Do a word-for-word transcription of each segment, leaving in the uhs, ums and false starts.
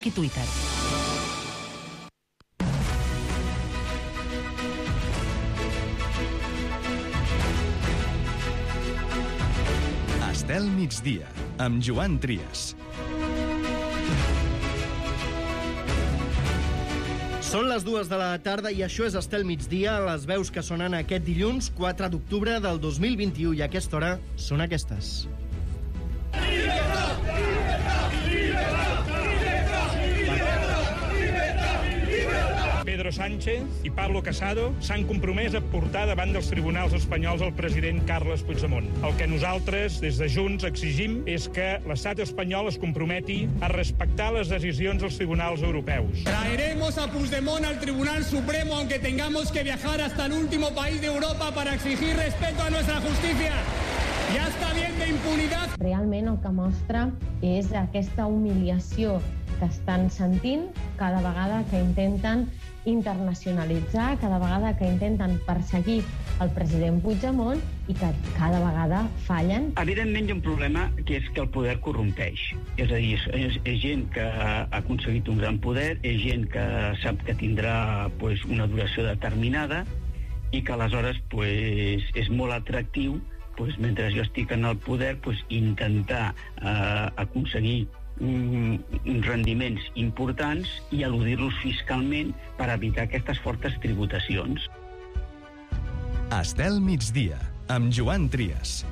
i Twitter. Estel migdia, amb Joan Trias. Són les dues de la tarda i això és Estel migdia, les veus que sonen aquest dilluns quatre d'octubre del dos mil vint-i-u i a aquesta hora són aquestes. Pedro Sánchez i Pablo Casado s'han compromès a portar davant dels tribunals espanyols el president Carles Puigdemont. El que nosaltres, des de Junts, exigim és que l'estat espanyol es comprometi a respectar les decisions dels tribunals europeus. Traeremos a Puigdemont al Tribunal Supremo aunque tengamos que viajar hasta el último país de Europa para exigir respeto a nuestra justicia. Ja està bien de impunidad. Realment el que mostra és aquesta humiliació que estan sentint cada vegada que intenten internacionalitzar, cada vegada que intenten perseguir el president Puigdemont i que cada vegada fallen. Evidentment hi ha un problema que és que el poder corrompeix. És a dir, és, és gent que ha aconseguit un gran poder, és gent que sap que tindrà pues, una duració determinada i que aleshores pues, és molt atractiu pues, mentre jo estic en el poder pues, intentar eh, aconseguir uns rendiments importants i eludir-los fiscalment per evitar aquestes fortes tributacions. Estel migdia, amb Joan Trias.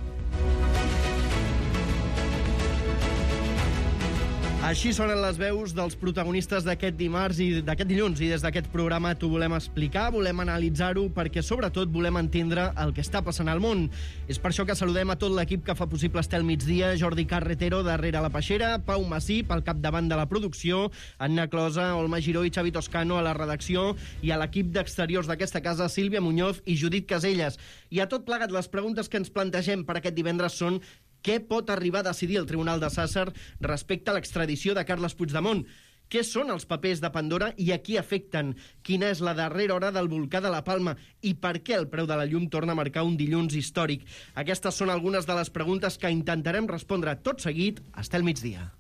Així sonen les veus dels protagonistes d'aquest dimarts i d'aquest dilluns, i des d'aquest programa t'ho volem explicar, volem analitzar-ho, perquè sobretot volem entendre el que està passant al món. És per això que saludem a tot l'equip que fa possible Estel migdia: Jordi Carretero, darrere la peixera, Pau Massip, al capdavant de la producció, Anna Closa, Olma Giró i Xavi Toscano a la redacció, i a l'equip d'exteriors d'aquesta casa, Sílvia Muñoz i Judit Caselles. I a tot plegat, les preguntes que ens plantegem per aquest divendres són: què pot arribar a decidir el Tribunal de Sàsser respecte a l'extradició de Carles Puigdemont? Què són els papers de Pandora i a qui afecten? Quina és la darrera hora del volcà de la Palma? I per què el preu de la llum torna a marcar un dilluns històric? Aquestes són algunes de les preguntes que intentarem respondre tot seguit a Estel migdia.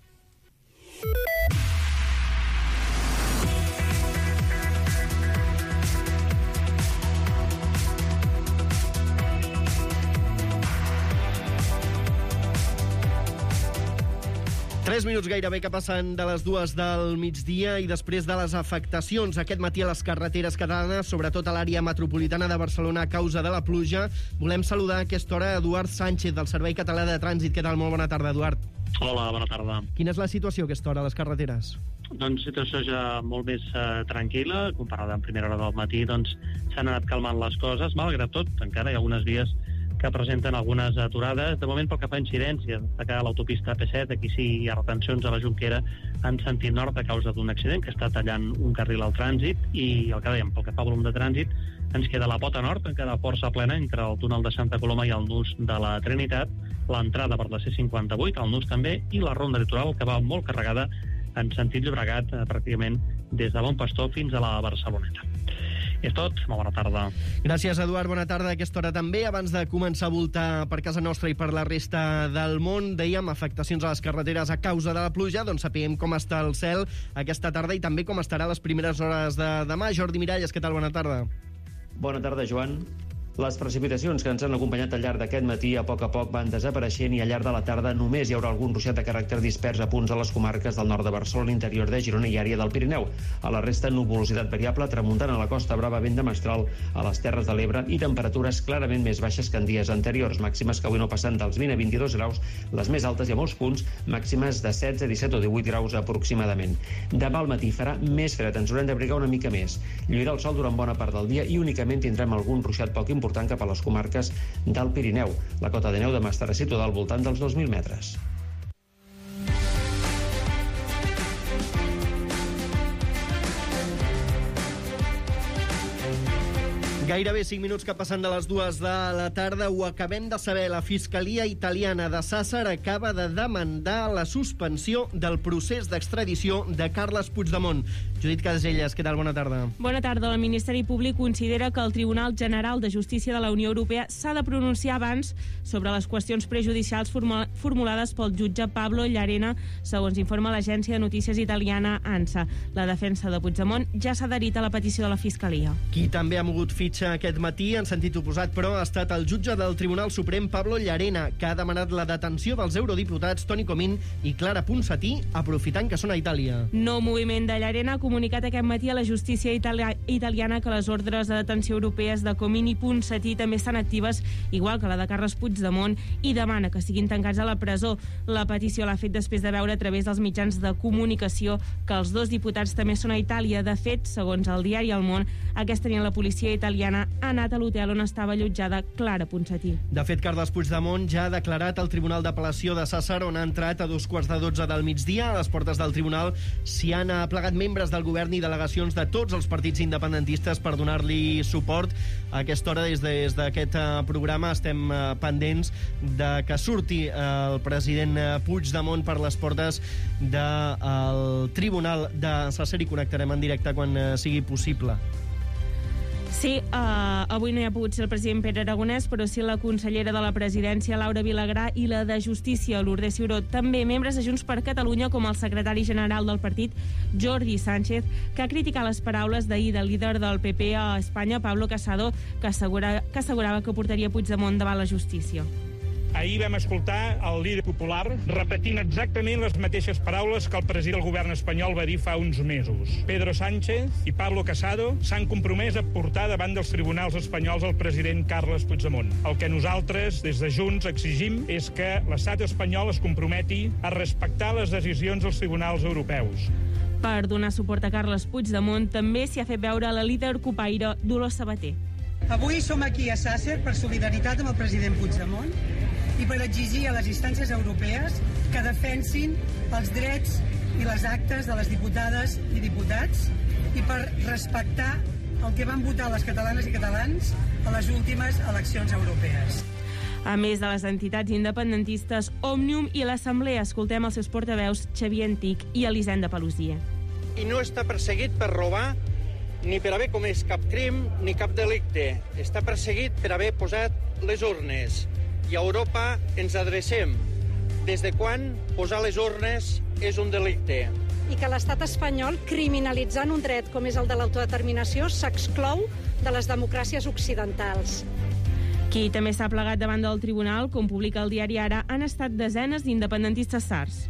Tres minuts gairebé que passen de les dues del migdia i després de les afectacions aquest matí a les carreteres catalanes, sobretot a l'àrea metropolitana de Barcelona a causa de la pluja, volem saludar a aquesta hora Eduard Sánchez del Servei Català de Trànsit. Què tal? Molt bona tarda, Eduard. Hola, bona tarda. Quina és la situació a aquesta hora a les carreteres? Doncs situació ja molt més eh, tranquil·la, comparada amb primera hora del matí, doncs s'han anat calmant les coses, malgrat tot, encara hi ha algunes vies que presenten algunes aturades. De moment, pel que fa a incidència, destacar l'autopista A P set, aquí sí hi ha retencions a la Jonquera en sentit nord a causa d'un accident que està tallant un carril al trànsit, i el que dèiem, pel que fa a volum de trànsit, ens queda la pota nord, en queda força plena entre el túnel de Santa Coloma i el nus de la Trinitat, l'entrada per la C cinquanta-vuit, el nus també, i la ronda litoral, que va molt carregada en sentit Llobregat, eh, pràcticament des de Bon Pastor fins a la Barceloneta. És tot, molt bona tarda. Gràcies, Eduard, bona tarda a aquesta hora també. Abans de començar a voltar per casa nostra i per la resta del món, dèiem, afectacions a les carreteres a causa de la pluja, doncs sapiguem com està el cel aquesta tarda i també com estarà les primeres hores de demà. Jordi Miralles, què tal? Bona tarda. Bona tarda, Joan. Les precipitacions que ens han acompanyat al llarg d'aquest matí a poc a poc van desapareixent i al llarg de la tarda només hi haurà algun ruixat de caràcter dispers a punts de les comarques del nord de Barcelona, interior de Girona i àrea del Pirineu. A la resta, nuvolositat variable, tramuntant a la Costa Brava, vent de mestral a les Terres de l'Ebre i temperatures clarament més baixes que en dies anteriors, màximes que avui no passen dels vint a vint-i-dos graus, les més altes i a molts punts màximes de setze, disset o divuit graus aproximadament. Demà al matí farà més fred, ens haurem d'abrigar una mica més. Lluirà el sol durant bona part del dia i únicament tindrem algun ruixat poc important cap a les comarques del Pirineu. La cota de neu demà estarà situada al voltant dels dos mil metres. Gairebé cinc minuts que passen de les dues de la tarda. Ho acabem de saber. La Fiscalia Italiana de Sàsser acaba de demandar la suspensió del procés d'extradició de Carles Puigdemont. Judit Caselles, què tal? Bona tarda. Bona tarda. El Ministeri Públic considera que el Tribunal General de Justícia de la Unió Europea s'ha de pronunciar abans sobre les qüestions prejudicials formulades pel jutge Pablo Llarena, segons informa l'agència de notícies italiana ANSA. La defensa de Puigdemont ja s'ha adherit a la petició de la Fiscalia. Qui també ha mogut fitxa aquest matí en sentit oposat, però, ha estat el jutge del Tribunal Suprem, Pablo Llarena, que ha demanat la detenció dels eurodiputats Toni Comín i Clara Ponsatí, aprofitant que són a Itàlia. Nou moviment de Llarena ha comunicat aquest matí a la justícia itali- italiana que les ordres de detenció europees de Comín i Ponsatí també estan actives, igual que la de Carles Puigdemont, i demana que siguin tancats a la presó. La petició l'ha fet després de veure a través dels mitjans de comunicació que els dos diputats també són a Itàlia. De fet, segons el diari El Món, aquesta nit la policia italiana ha anat a l'hotel on estava allotjada Clara Ponsatí. De fet, Carles Puigdemont ja ha declarat al Tribunal d'Apel·lació de Sàsser, on ha entrat a dos quarts de dotze del migdia. A les portes del tribunal s'hi han aplegat membres del govern i delegacions de tots els partits independentistes per donar-li suport. A aquesta hora, des de- des d'aquest eh, programa, estem eh, pendents de que surti eh, el president eh, Puigdemont per les portes del Tribunal de Sàsser i connectarem en directe quan eh, sigui possible. Sí, uh, avui no hi ha pogut ser el president Pere Aragonès, però sí la consellera de la presidència, Laura Vilagrà, i la de Justícia, Lourdes Ciuró. També membres de Junts per Catalunya, com el secretari general del partit, Jordi Sánchez, que ha criticat les paraules d'ahir del líder del P P a Espanya, Pablo Casado, que, assegura, que assegurava que portaria Puigdemont davant la justícia. Ahir vam escoltar el líder popular repetint exactament les mateixes paraules que el president del govern espanyol va dir fa uns mesos. Pedro Sánchez i Pablo Casado s'han compromès a portar davant dels tribunals espanyols el president Carles Puigdemont. El que nosaltres, des de Junts, exigim és que l'estat espanyol es comprometi a respectar les decisions dels tribunals europeus. Per donar suport a Carles Puigdemont, també s'hi ha fet veure la líder copaire Dolors Sabater. Avui som aquí a Sàsser per solidaritat amb el president Puigdemont i per exigir a les instàncies europees que defensin els drets i les actes de les diputades i diputats i per respectar el que van votar les catalanes i catalans a les últimes eleccions europees. A més de les entitats independentistes, Òmnium i l'Assemblea, escoltem els seus portaveus Xavier Antic i Elisenda Pelusier. I no està perseguit per robar ni per haver comès cap crim ni cap delicte. Està perseguit per haver posat les urnes. I a Europa ens adrecem. Des de quan posar les urnes és un delicte? I que l'estat espanyol, criminalitzant un dret com és el de l'autodeterminació, s'exclou de les democràcies occidentals. Qui també s'ha plegat davant del tribunal, com publica el diari Ara, han estat desenes d'independentistes sards.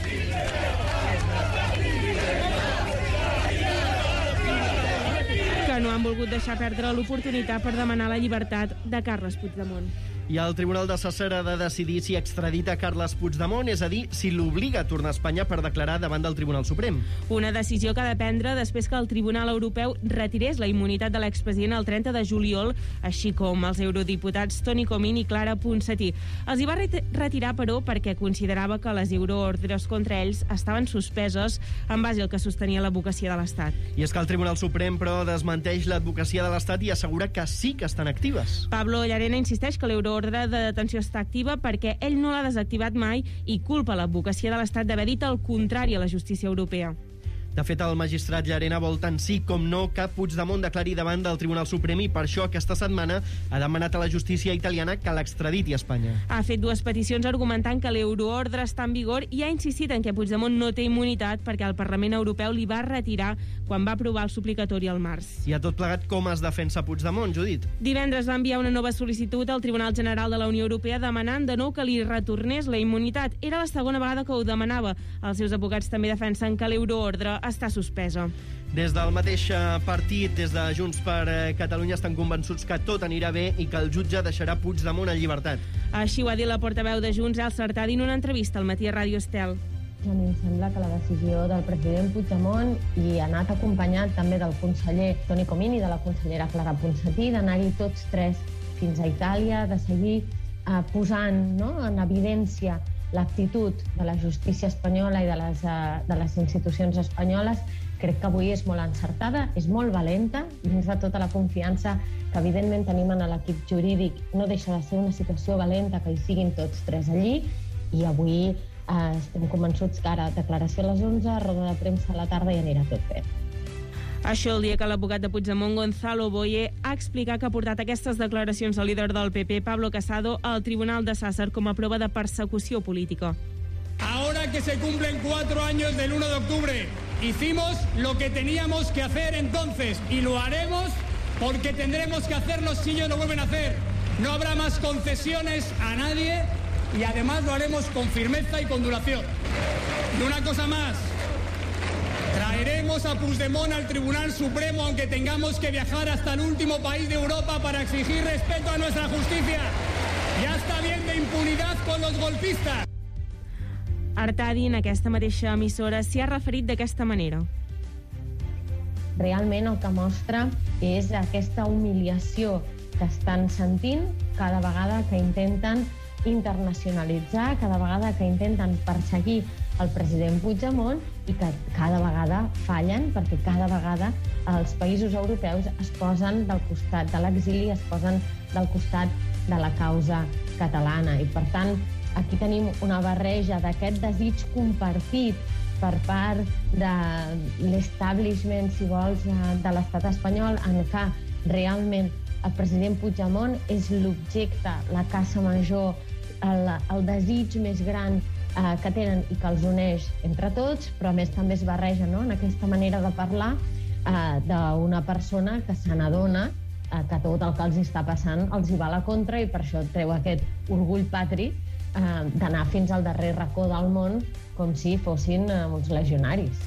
Que no han volgut deixar perdre l'oportunitat per demanar la llibertat de Carles Puigdemont. I el Tribunal de Sàsser ha de decidir si extradita Carles Puigdemont, és a dir, si l'obliga a tornar a Espanya per declarar davant del Tribunal Suprem. Una decisió que ha de prendre després que el Tribunal Europeu retirés la immunitat de l'expresident el trenta de juliol, així com els eurodiputats Toni Comín i Clara Ponsatí. Els hi va retirar, però, perquè considerava que les euroordres contra ells estaven suspeses en base al que sostenia l'advocacia de l'Estat. I és que el Tribunal Suprem, però, desmenteix l'advocacia de l'Estat i assegura que sí que estan actives. Pablo Llarena insisteix que l'euroordre de detenció està activa perquè ell no l'ha desactivat mai i culpa l'advocacia de l'Estat d'haver dit el contrari a la justícia europea. De fet, el magistrat Llarena vol tant sí com no que Puigdemont declari davant del Tribunal Suprem i per això aquesta setmana ha demanat a la justícia italiana que l'extraditi a Espanya. Ha fet dues peticions argumentant que l'euroordre està en vigor i ha insistit en que Puigdemont no té immunitat perquè el Parlament Europeu li va retirar quan va aprovar el suplicatori al març. I a tot plegat, com es defensa Puigdemont, Judit? Divendres va enviar una nova sol·licitud al Tribunal General de la Unió Europea demanant de nou que li retornés la immunitat. Era la segona vegada que ho demanava. Els seus advocats també defensen que l'euroordre està suspesa. Des del mateix partit, des de Junts per Catalunya, estan convençuts que tot anirà bé i que el jutge deixarà Puigdemont en llibertat. Així ho ha dit la portaveu de Junts, Elsa Artadi, en una entrevista al Matí a Ràdio Estel. A mi em sembla que la decisió del president Puigdemont i ha anat acompanyat també del conseller Toni Comín i de la consellera Clara Ponsatí d'anar-hi tots tres fins a Itàlia, de seguir eh, posant no, en evidència l'actitud de la justícia espanyola i de les, uh, de les institucions espanyoles, crec que avui és molt encertada, és molt valenta, dins de tota la confiança que evidentment tenim en l'equip jurídic. No deixa de ser una situació valenta que hi siguin tots tres allí i avui uh, estem convençuts que ara declaració a les onze, roda de premsa a la tarda i anirà tot bé. Això el dia que l'advocat de Puigdemont, Gonzalo Boye, ha explicat que ha portat aquestes declaracions al líder del P P, Pablo Casado, al Tribunal de Sàsser com a prova de persecució política. Ahora que se cumplen cuatro años del uno de octubre, hicimos lo que teníamos que hacer entonces y lo haremos porque tendremos que hacerlo si ellos lo vuelven a hacer. No habrá más concesiones a nadie y además lo haremos con firmeza y con duración. Y una cosa más. Traeremos a Puigdemont al Tribunal Supremo aunque tengamos que viajar hasta el último país de Europa para exigir respeto a nuestra justicia. Ya está bien de impunidad con los golpistas. Artadi, en aquesta mateixa emissora, s'hi ha referit d'aquesta manera. Realment el que mostra és aquesta humiliació que estan sentint cada vegada que intenten internacionalitzar, cada vegada que intenten perseguir el president Puigdemont i que cada vegada fallen perquè cada vegada els països europeus es posen del costat de l'exili, es posen del costat de la causa catalana. I per tant, aquí tenim una barreja d'aquest desig compartit per part de l'establishment, si vols, de l'estat espanyol, en què realment el president Puigdemont és l'objecte, la caça major, el, el desig més gran eh, que tenen i que els uneix entre tots, però a més també es barreja, no?, en aquesta manera de parlar eh, d'una persona que se n'adona eh, que tot el que els està passant els hi va a la contra i per això treu aquest orgull patri eh, d'anar fins al darrer racó del món com si fossin eh, uns legionaris.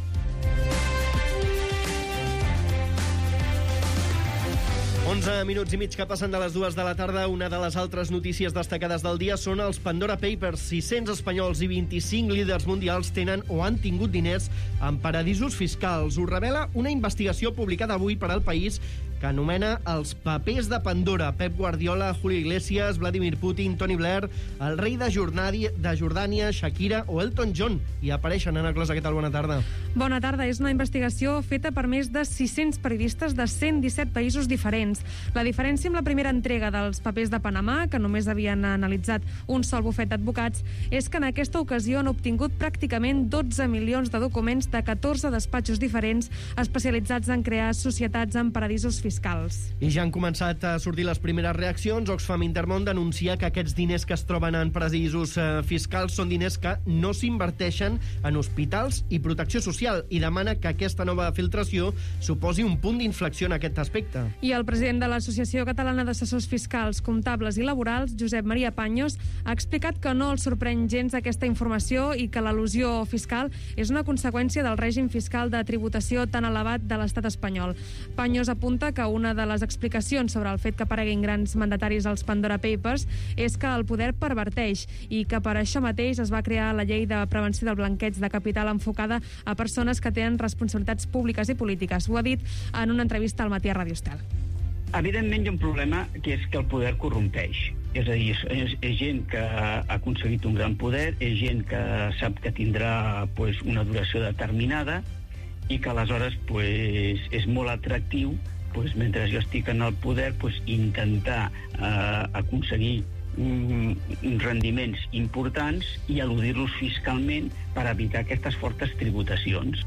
onze minuts i mig que passen de les dues de la tarda. Una de les altres notícies destacades del dia són els Pandora Papers. sis-cents espanyols i vint-i-cinc líders mundials tenen o han tingut diners en paradisos fiscals. Ho revela una investigació publicada avui per al País que anomena els papers de Pandora. Pep Guardiola, Julio Iglesias, Vladimir Putin, Tony Blair, el rei de Jordània, de Jordània, Shakira o Elton John. I apareixen, Anna Closa, què tal? Bona tarda. Bona tarda. És una investigació feta per més de sis-cents periodistes de cent disset països diferents. La diferència amb la primera entrega dels papers de Panamà, que només havien analitzat un sol bufet d'advocats, és que en aquesta ocasió han obtingut pràcticament dotze milions de documents de catorze despatxos diferents especialitzats en crear societats en paradisos fiscals. Fiscals. I ja han començat a sortir les primeres reaccions. Oxfam Intermón denuncia que aquests diners que es troben en paradisos eh, fiscals són diners que no s'inverteixen en hospitals i protecció social i demana que aquesta nova filtració suposi un punt d'inflexió en aquest aspecte. I el president de l'Associació Catalana d'Assessors Fiscals, Comptables i Laborals, Josep Maria Paños, ha explicat que no els sorprèn gens aquesta informació i que l'elusió fiscal és una conseqüència del règim fiscal de tributació tan elevat de l'estat espanyol. Paños apunta que una de les explicacions sobre el fet que apareguin grans mandataris als Pandora Papers és que el poder perverteix i que per això mateix es va crear la llei de prevenció del blanqueig de capital enfocada a persones que tenen responsabilitats públiques i polítiques. Ho ha dit en una entrevista al Matí a Radio Estel. Evidentment hi ha un problema que és que el poder corrompeix. És a dir, és, és gent que ha aconseguit un gran poder, és gent que sap que tindrà pues, una duració determinada i que aleshores pues, és molt atractiu pues, mentre jo estic en el poder, pues, intentar eh, aconseguir mm, rendiments importants i eludir-los fiscalment per evitar aquestes fortes tributacions.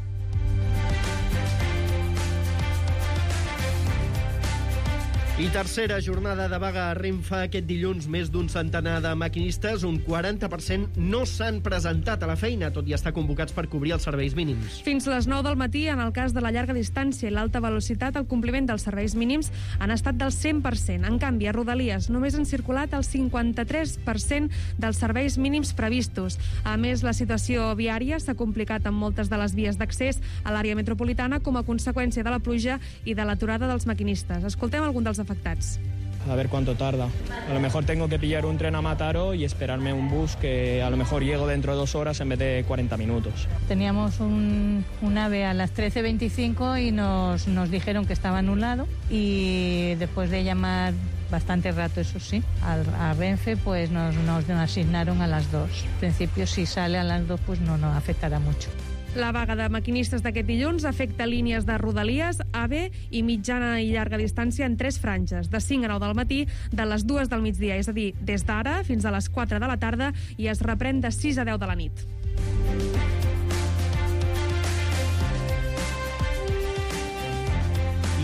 I tercera jornada de vaga a Renfe aquest dilluns. Més d'un centenar de maquinistes, un quaranta per cent, no s'han presentat a la feina, tot i estar convocats per cobrir els serveis mínims. Fins les nou del matí, en el cas de la llarga distància i l'alta velocitat, el compliment dels serveis mínims han estat del cent per cent. En canvi, a Rodalies només han circulat el cinquanta-tres per cent dels serveis mínims previstos. A més, la situació viària s'ha complicat en moltes de les vies d'accés a l'àrea metropolitana com a conseqüència de la pluja i de l'aturada dels maquinistes. Escoltem algun dels afectats. A ver cuánto tarda. A lo mejor tengo que pillar un tren a Mataró y esperarme un bus que a lo mejor llego dentro de dos horas en vez de cuarenta minutos. Teníamos un, un AVE a las trece veinticinco y nos, nos dijeron que estaba anulado y después de llamar bastante rato, eso sí, al, a Renfe, pues nos, nos asignaron a las dos. En principio, si sale a las dos, pues no nos afectará mucho. La vaga de maquinistes d'aquest dilluns afecta línies de Rodalies, AVE i mitjana i llarga distància en tres franges, de cinc a nou del matí, de les dues del migdia, és a dir, des d'ara fins a les quatre de la tarda, i es reprèn de sis a deu de la nit.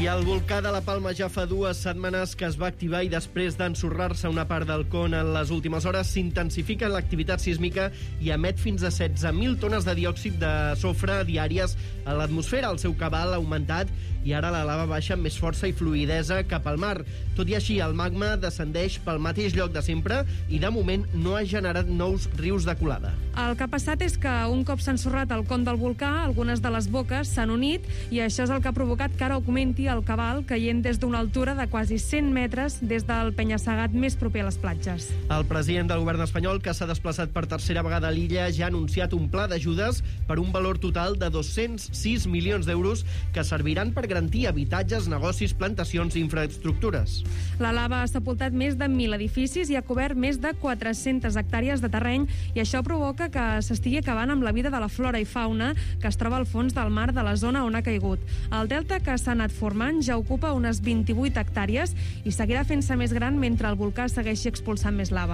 I el volcà de la Palma ja fa dues setmanes que es va activar i després d'ensorrar-se una part del con en les últimes hores s'intensifica l'activitat sísmica i emet fins a setze mil tones de diòxid de sofre diàries a l'atmosfera. El seu cabal ha augmentat i ara la lava baixa amb més força i fluïdesa cap al mar. Tot i així, el magma descendeix pel mateix lloc de sempre i de moment no ha generat nous rius de colada. El que ha passat és que un cop s'ha ensorrat el con del volcà, algunes de les boques s'han unit i això és el que ha provocat que ara augmenti el cabal caient des d'una altura de quasi cent metres des del penya-segat més proper a les platges. El president del govern espanyol, que s'ha desplaçat per tercera vegada a l'illa, ja ha anunciat un pla d'ajudes per un valor total de dos-cents sis milions d'euros que serviran per garantir habitatges, negocis, plantacions i infraestructures. La lava ha sepultat més de mil edificis i ha cobert més de quatre-centes hectàrees de terreny i això provoca que s'estigui acabant amb la vida de la flora i fauna que es troba al fons del mar de la zona on ha caigut. El delta que s'ha anat formant ja ocupa unes vint-i-vuit hectàrees i seguirà fent-se més gran mentre el volcà segueixi expulsant més lava.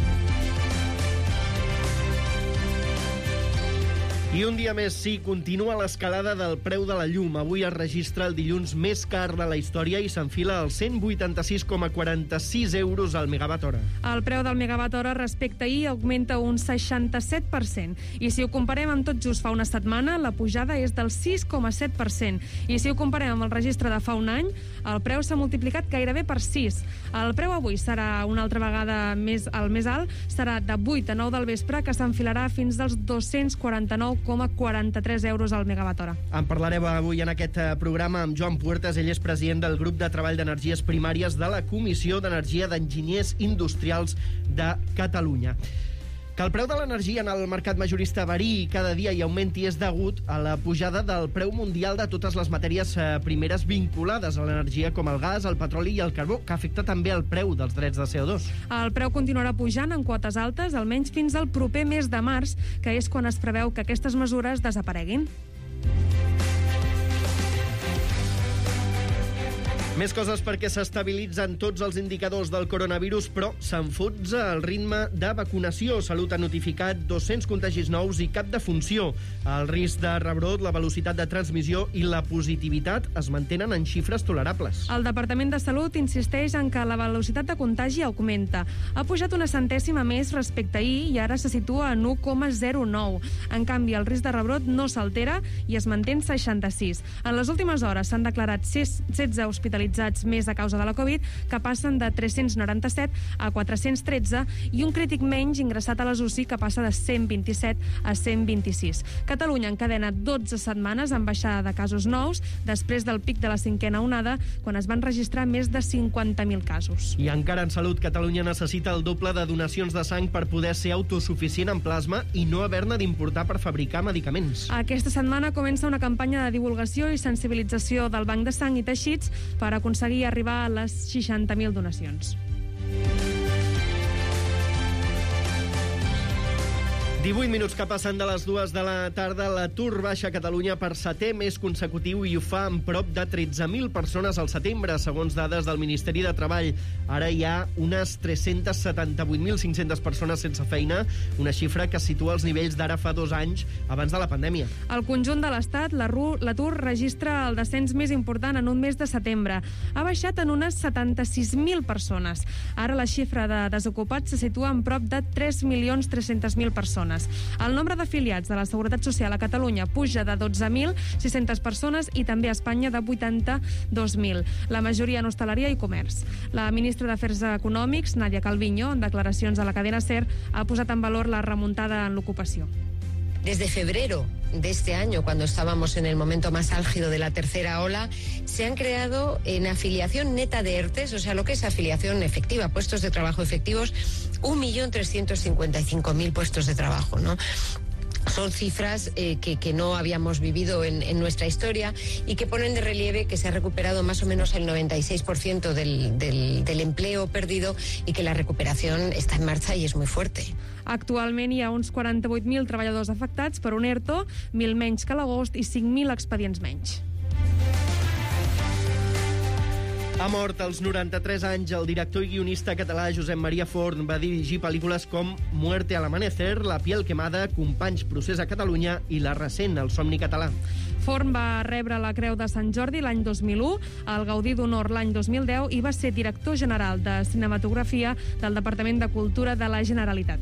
I un dia més, sí, continua l'escalada del preu de la llum. Avui es registra el dilluns més car de la història i s'enfila als cent vuitanta-sis coma quaranta-sis euros al megawatt hora. El preu del megawatt hora respecte a ahir augmenta un seixanta-set per cent. I si ho comparem amb tot just fa una setmana, la pujada és del sis coma set per cent. I si ho comparem amb el registre de fa un any, el preu s'ha multiplicat gairebé per sis. El preu avui serà una altra vegada més, el més alt, serà de vuit a nou del vespre, que s'enfilarà fins als dos-cents quaranta-nou coma quaranta-tres euros al megawatt hora. En parlarem avui en aquest programa amb Joan Puertas. Ell és president del grup de treball d'energies primàries de la Comissió d'Energia d'Enginyers Industrials de Catalunya. Que el preu de l'energia en el mercat majorista variï cada dia i augmenti és degut a la pujada del preu mundial de totes les matèries primeres vinculades a l'energia, com el gas, el petroli i el carbó, que afecta també el preu dels drets de C O dos. El preu continuarà pujant en quotes altes, almenys fins al proper mes de març, que és quan es preveu que aquestes mesures desapareguin. Més coses perquè s'estabilitzen tots els indicadors del coronavirus, però s'enfonsa el ritme de vacunació. Salut ha notificat dos-cents contagis nous i cap defunció. El risc de rebrot, la velocitat de transmissió i la positivitat es mantenen en xifres tolerables. El Departament de Salut insisteix en que la velocitat de contagi augmenta. Ha pujat una centèsima més respecte a ahir i ara se situa en u coma zero nou. En canvi, el risc de rebrot no s'altera i es manté en seixanta-sis. En les últimes hores s'han declarat setze hospitalitzats més a causa de la Covid, que passen de tres-cents noranta-set a quatre-cents tretze, i un crític menys ingressat a les U C I, que passa de cent vint-i-set a cent vint-i-sis. Catalunya encadena dotze setmanes amb baixada de casos nous, després del pic de la cinquena onada, quan es van registrar més de cinquanta mil casos. I encara en salut, Catalunya necessita el doble de donacions de sang per poder ser autosuficient en plasma i no haver-ne d'importar per fabricar medicaments. Aquesta setmana comença una campanya de divulgació i sensibilització del Banc de Sang i Teixits per aconseguir arribar a les seixanta mil donacions. divuit minuts que passen de les dues de la tarda. L'atur baixa a Catalunya per setè mes consecutiu i ho fa amb prop de tretze mil persones al setembre, segons dades del Ministeri de Treball. Ara hi ha unes tres-cents setanta-vuit mil cinc-centes persones sense feina, una xifra que situa els nivells d'ara fa dos anys, abans de la pandèmia. Al conjunt de l'Estat, l'atur registra el descens més important en un mes de setembre. Ha baixat en unes setanta-sis mil persones. Ara la xifra de desocupats se situa en prop de tres milions tres-centes mil persones. El nombre d'afiliats de la Seguretat Social a Catalunya puja de dotze mil sis-centes persones i també a Espanya de vuitanta-dos mil, la majoria en hostaleria i comerç. La ministra d'Afers Econòmics, Nadia Calviño, en declaracions a la cadena SER, ha posat en valor la remuntada en l'ocupació. Desde febrero de este año, cuando estábamos en el momento más álgido de la tercera ola, se han creado en afiliación neta de ERTES, o sea, lo que es afiliación efectiva, puestos de trabajo efectivos, un millón trescientos cincuenta y cinco mil puestos de trabajo, ¿no? Son cifras eh, que, que no habíamos vivido en, en nuestra historia y que ponen de relieve que se ha recuperado más o menos el noventa y seis por ciento del, del, del empleo perdido y que la recuperación está en marcha y es muy fuerte. Actualment hi ha uns quaranta-vuit mil treballadors afectats per un ERTO, mil menys que l'agost i cinc mil expedients menys. Ha mort als noranta-tres anys el director i guionista català Josep Maria Forn. Va dirigir pel·lícules com Muerte al amanecer, La piel quemada, Companys, procés a Catalunya i la recent El somni català. Forn va rebre la Creu de Sant Jordi l'any dos mil u, el Gaudí d'Honor l'any dos mil deu i va ser director general de cinematografia del Departament de Cultura de la Generalitat.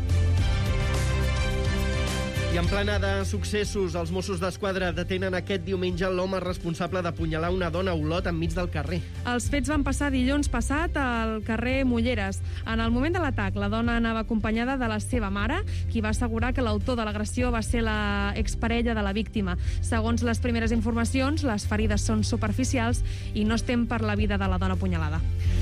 I en plana de successos, els Mossos d'Esquadra detenen aquest diumenge l'home responsable d'apunyalar una dona a Olot enmig del carrer. Els fets van passar dilluns passat al carrer Mulleres. En el moment de l'atac, la dona anava acompanyada de la seva mare, qui va assegurar que l'autor de l'agressió va ser la exparella de la víctima. Segons les primeres informacions, les ferides són superficials i no es tem per la vida de la dona apunyalada.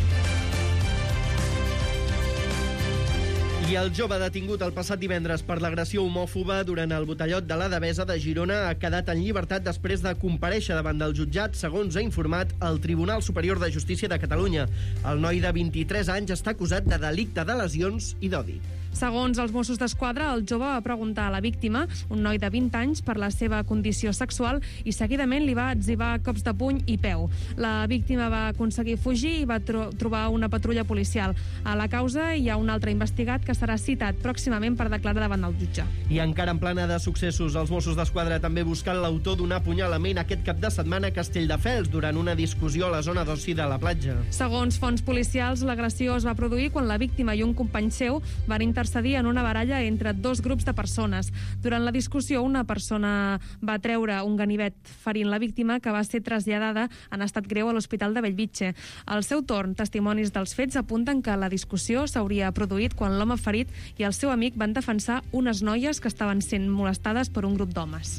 I el jove detingut el passat divendres per l'agressió homòfoba durant el botellot de la Devesa de Girona ha quedat en llibertat després de comparèixer davant del jutjat, segons ha informat el Tribunal Superior de Justícia de Catalunya. El noi de vint-i-tres anys està acusat de delicte de lesions i d'odi. Segons els Mossos d'Esquadra, el jove va preguntar a la víctima, un noi de vint anys, per la seva condició sexual i seguidament li va etzibar cops de puny i peu. La víctima va aconseguir fugir i va tro trobar una patrulla policial. A la causa hi ha un altre investigat que serà citat pròximament per declarar davant del jutge. I encara en plana de successos, els Mossos d'Esquadra també busquen l'autor d'un apunyalament aquest cap de setmana a Castelldefels durant una discussió a la zona d'oci de la platja. Segons fonts policials, l'agressió es va produir quan la víctima i un company seu van intercedir en una baralla entre dos grups de persones. Durant la discussió, una persona va treure un ganivet ferint la víctima, que va ser traslladada en estat greu a l'Hospital de Bellvitge. Al seu torn, testimonis dels fets apunten que la discussió s'hauria produït quan l'home ferit i el seu amic van defensar unes noies que estaven sent molestades per un grup d'homes.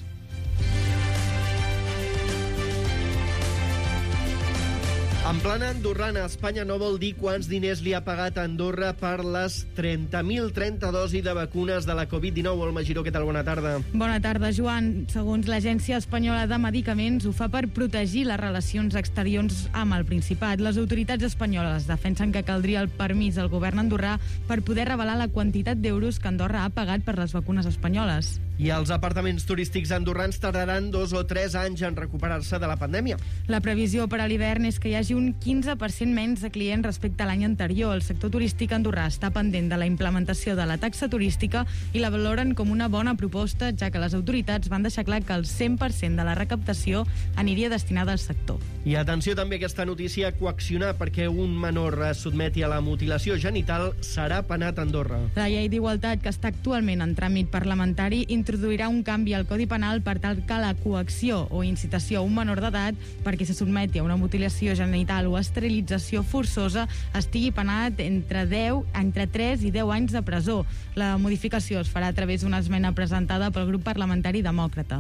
En plana andorrana, Espanya no vol dir quants diners li ha pagat Andorra per les trenta mil trenta dosi de vacunes de la covid dinou. Olma Giró, què tal? Bona tarda. Bona tarda, Joan. Segons l'Agència Espanyola de Medicaments, ho fa per protegir les relacions exteriors amb el Principat. Les autoritats espanyoles defensen que caldria el permís del govern andorrà per poder revelar la quantitat d'euros que Andorra ha pagat per les vacunes espanyoles. I els apartaments turístics andorrans tardaran dos o tres anys en recuperar-se de la pandèmia. La previsió per a l'hivern és que hi hagi un quinze per cent menys de clients respecte a l'any anterior. El sector turístic andorrà està pendent de la implementació de la taxa turística i la valoren com una bona proposta, ja que les autoritats van deixar clar que el cent per cent de la recaptació aniria destinada al sector. I atenció també a aquesta notícia, coaccionar perquè un menor es sotmeti a la mutilació genital serà penat a Andorra. La llei d'igualtat, que està actualment en tràmit parlamentari, introduirà un canvi al Codi Penal per tal que la coacció o incitació a un menor d'edat perquè se sotmeti a una mutilació genital o esterilització forçosa estigui penat entre deu, entre tres i deu anys de presó. La modificació es farà a través d'una esmena presentada pel grup parlamentari demòcrata.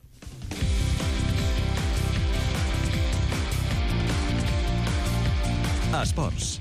Esports.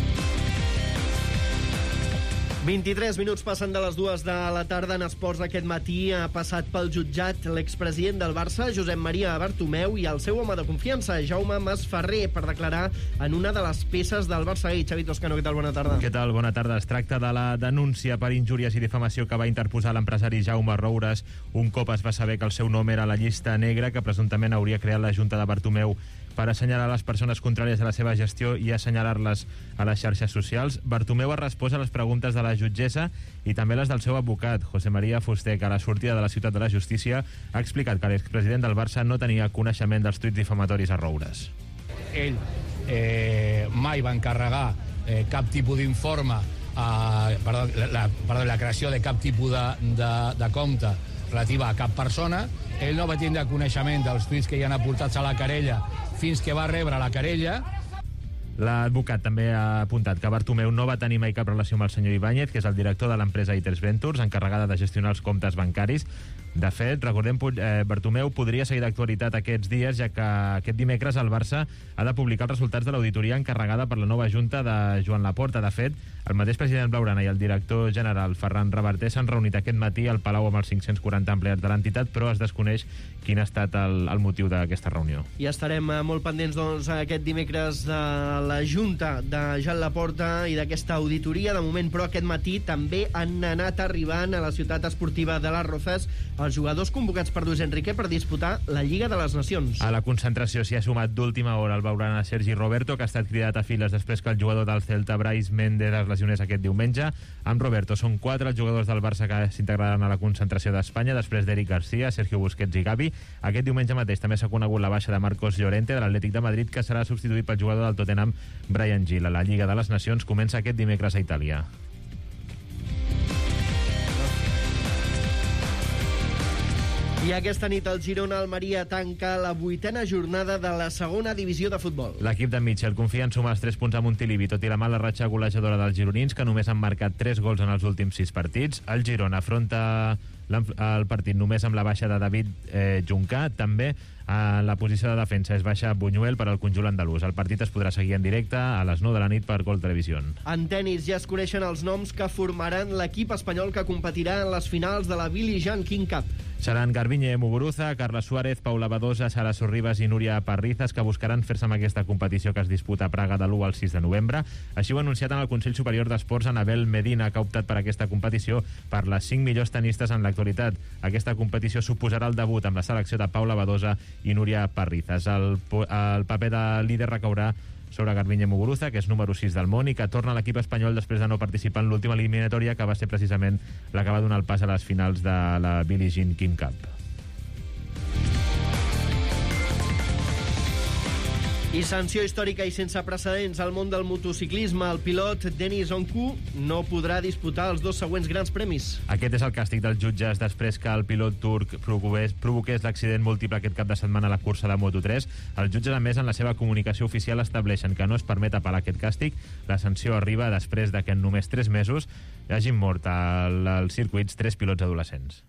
vint-i-tres minuts passen de les dues de la tarda. En esports aquest matí ha passat pel jutjat l'expresident del Barça, Josep Maria Bartomeu, i el seu home de confiança, Jaume Masferrer, per declarar en una de les peces del Barça. Ei, Xavi Toscano, què tal? Bona tarda. Què tal? Bona tarda. Es tracta de la denúncia per injúries i difamació que va interposar l'empresari Jaume Roures un cop es va saber que el seu nom era a la llista negra que presumptament hauria creat la Junta de Bartomeu per assenyalar les persones contràries a la seva gestió i assenyalar-les a les xarxes socials. Bartomeu ha respost a les preguntes de la jutgessa i també les del seu advocat, José María Fuster, que a la sortida de la Ciutat de la Justícia ha explicat que l'expresident del Barça no tenia coneixement dels tuits difamatoris a Roures. Ell eh, mai va encarregar eh, cap tipus d'informe, eh, perdó, la, perdó, la creació de cap tipus de, de, de compte relativa a cap persona. Ell no va tindre coneixement dels tuits que hi han aportats a la querella fins que va rebre la querella. L'advocat també ha apuntat que Bartomeu no va tenir mai cap relació amb el senyor Ibáñez, que és el director de l'empresa Iters Ventures, encarregada de gestionar els comptes bancaris. De fet, recordem, eh, Bartomeu podria seguir d'actualitat aquests dies, ja que aquest dimecres el Barça ha de publicar els resultats de l'auditoria encarregada per la nova junta de Joan Laporta. De fet, el mateix president Blaugrana i el director general Ferran Reverter s'han reunit aquest matí al Palau amb els cinc-cents quaranta empleats de l'entitat, però es desconeix quin ha estat el, el motiu d'aquesta reunió. I estarem molt pendents, doncs, aquest dimecres de la junta de Joan Laporta i d'aquesta auditoria. De moment, però, aquest matí també han anat arribant a la ciutat esportiva de les Rozas els jugadors convocats per Luis Enrique per disputar la Lliga de les Nacions. A la concentració s'hi ha sumat d'última hora el veurana Sergi Roberto, que ha estat cridat a files després que el jugador del Celta, Brais Méndez, es lesionés aquest diumenge. Amb Roberto són quatre els jugadors del Barça que s'integraran a la concentració d'Espanya, després d'Eric Garcia, Sergio Busquets i Gavi. Aquest diumenge mateix també s'ha conegut la baixa de Marcos Llorente, de l'Atlètic de Madrid, que serà substituït pel jugador del Tottenham, Bryan Gil. La Lliga de les Nacions comença aquest dimecres a Itàlia. I aquesta nit el Girona-Almeria tanca la vuitena jornada de la segona divisió de futbol. L'equip de Mitchell confia en sumar els tres punts a Montilivi, tot i la mala ratxa golejadora dels gironins, que només han marcat tres gols en els últims sis partits. El Girona afronta el partit només amb la baixa de David eh, Juncà. També en la posició de defensa és baixa Buñuel per al conjunt andalús. El partit es podrà seguir en directe a les nou de la nit per Gol Televisió. En tenis ja es coneixen els noms que formaran l'equip espanyol que competirà en les finals de la Billie Jean King Cup. Seran Garbiñe Muguruza, Carla Suárez, Paula Badosa, Sara Sorribas i Núria Parrizas, que buscaran fer-se amb aquesta competició que es disputa a Praga de l'u al sis de novembre. Així ho ha anunciat en el Consell Superior d'Esports Anabel Medina, que ha optat per aquesta competició per les cinc millors tenistes en l'actualitat. Aquesta competició suposarà el debut amb la selecció de Paula Badosa i Núria Parrizas. El, el paper de líder recaurà sobre Garbiñe Muguruza, que és número sis del món i que torna a l'equip espanyol després de no participar en l'última eliminatòria, que va ser precisament la que va donar el pas a les finals de la Billie Jean King Cup. I sanció històrica i sense precedents al món del motociclisme. El pilot Denis Onku no podrà disputar els dos següents grans premis. Aquest és el càstig dels jutges després que el pilot turc provoqués, provoqués l'accident múltiple aquest cap de setmana a la cursa de Moto tres. Els jutges, a més, en la seva comunicació oficial estableixen que no es permet apel·lar aquest càstig. La sanció arriba després de que en només tres mesos hagin mort als circuits tres pilots adolescents.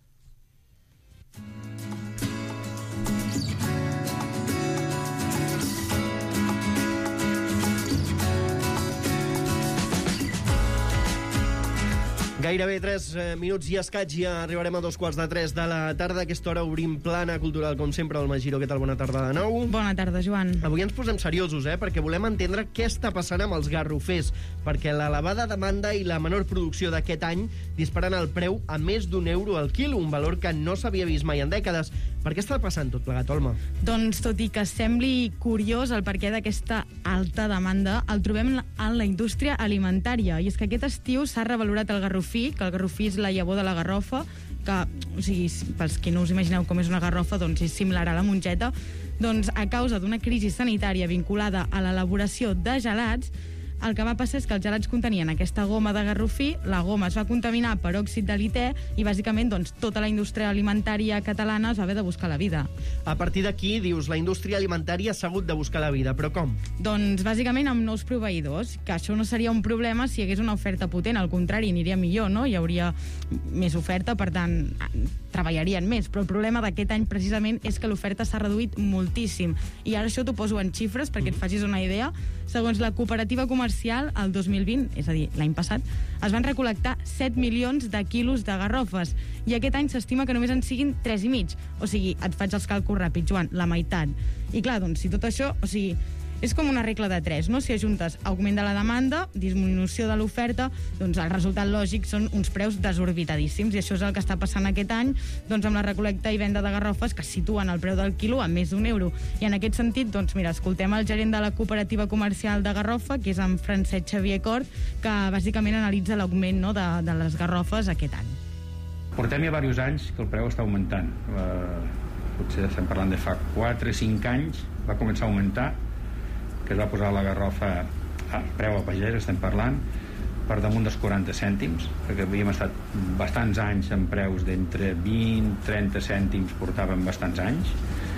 Gairebé tres minuts i escaig, ja arribarem a dos quarts de tres de la tarda. A aquesta hora obrim plana cultural, com sempre, al Magiro. Què tal? Bona tarda de nou. Bona tarda, Joan. Avui ens posem seriosos, eh? Perquè volem entendre què està passant amb els garrofers, perquè l'elevada demanda i la menor producció d'aquest any disparen el preu a més d'un euro al quilo, un valor que no s'havia vist mai en dècades. Per què està passant tot plegat, Olma? Doncs, tot i que sembli curiós el perquè d'aquesta alta demanda, el trobem en la indústria alimentària. I és que aquest estiu s'ha revalorat el garrofí, que el garrofí és la llavor de la garrofa, que, o sigui, pels que no us imagineu com és una garrofa, doncs és similar a la mongeta. Doncs, a causa d'una crisi sanitària vinculada a l'elaboració de gelats, el que va passar és que els gelats contenien aquesta goma de garrofí, la goma es va contaminar per òxid de litè i, bàsicament, doncs, tota la indústria alimentària catalana es va haver de buscar la vida. A partir d'aquí, dius, la indústria alimentària s'ha hagut de buscar la vida, però com? Doncs, bàsicament, amb nous proveïdors, que això no seria un problema si hi hagués una oferta potent, al contrari, aniria millor, no? Hi hauria més oferta, per tant, treballarien més, però el problema d'aquest any, precisament, és que l'oferta s'ha reduït moltíssim. I ara això t'ho poso en xifres, perquè et facis una idea. Segons la cooperativa comercial, el dos mil vint, és a dir, l'any passat, es van recol·lectar set milions de quilos de garrofes, i aquest any s'estima que només en siguin tres i mig. O sigui, et faig els càlculs ràpids, Joan, la meitat. I clar, doncs, si tot això, o sigui, és com una regla de tres, no? Si ajuntes augment de la demanda, disminució de l'oferta, doncs el resultat lògic són uns preus desorbitadíssims, i això és el que està passant aquest any, doncs amb la recol·lecta i venda de garrofes que situen el preu del quilo a més d'un euro. I en aquest sentit, doncs mira, escoltem el gerent de la cooperativa comercial de Garrofa, que és en Francesc Xavier Cort, que bàsicament analitza l'augment, no, de, de les garrofes aquest any. Portem ja diversos anys que el preu està augmentant. Uh, potser estem parlant de fa quatre o cinc anys, va començar a augmentar, que es va posar la garrofa a preu a pagès, estem parlant, per damunt dels quaranta cèntims, perquè havíem estat bastants anys en preus d'entre vint a trenta cèntims, portàvem bastants anys,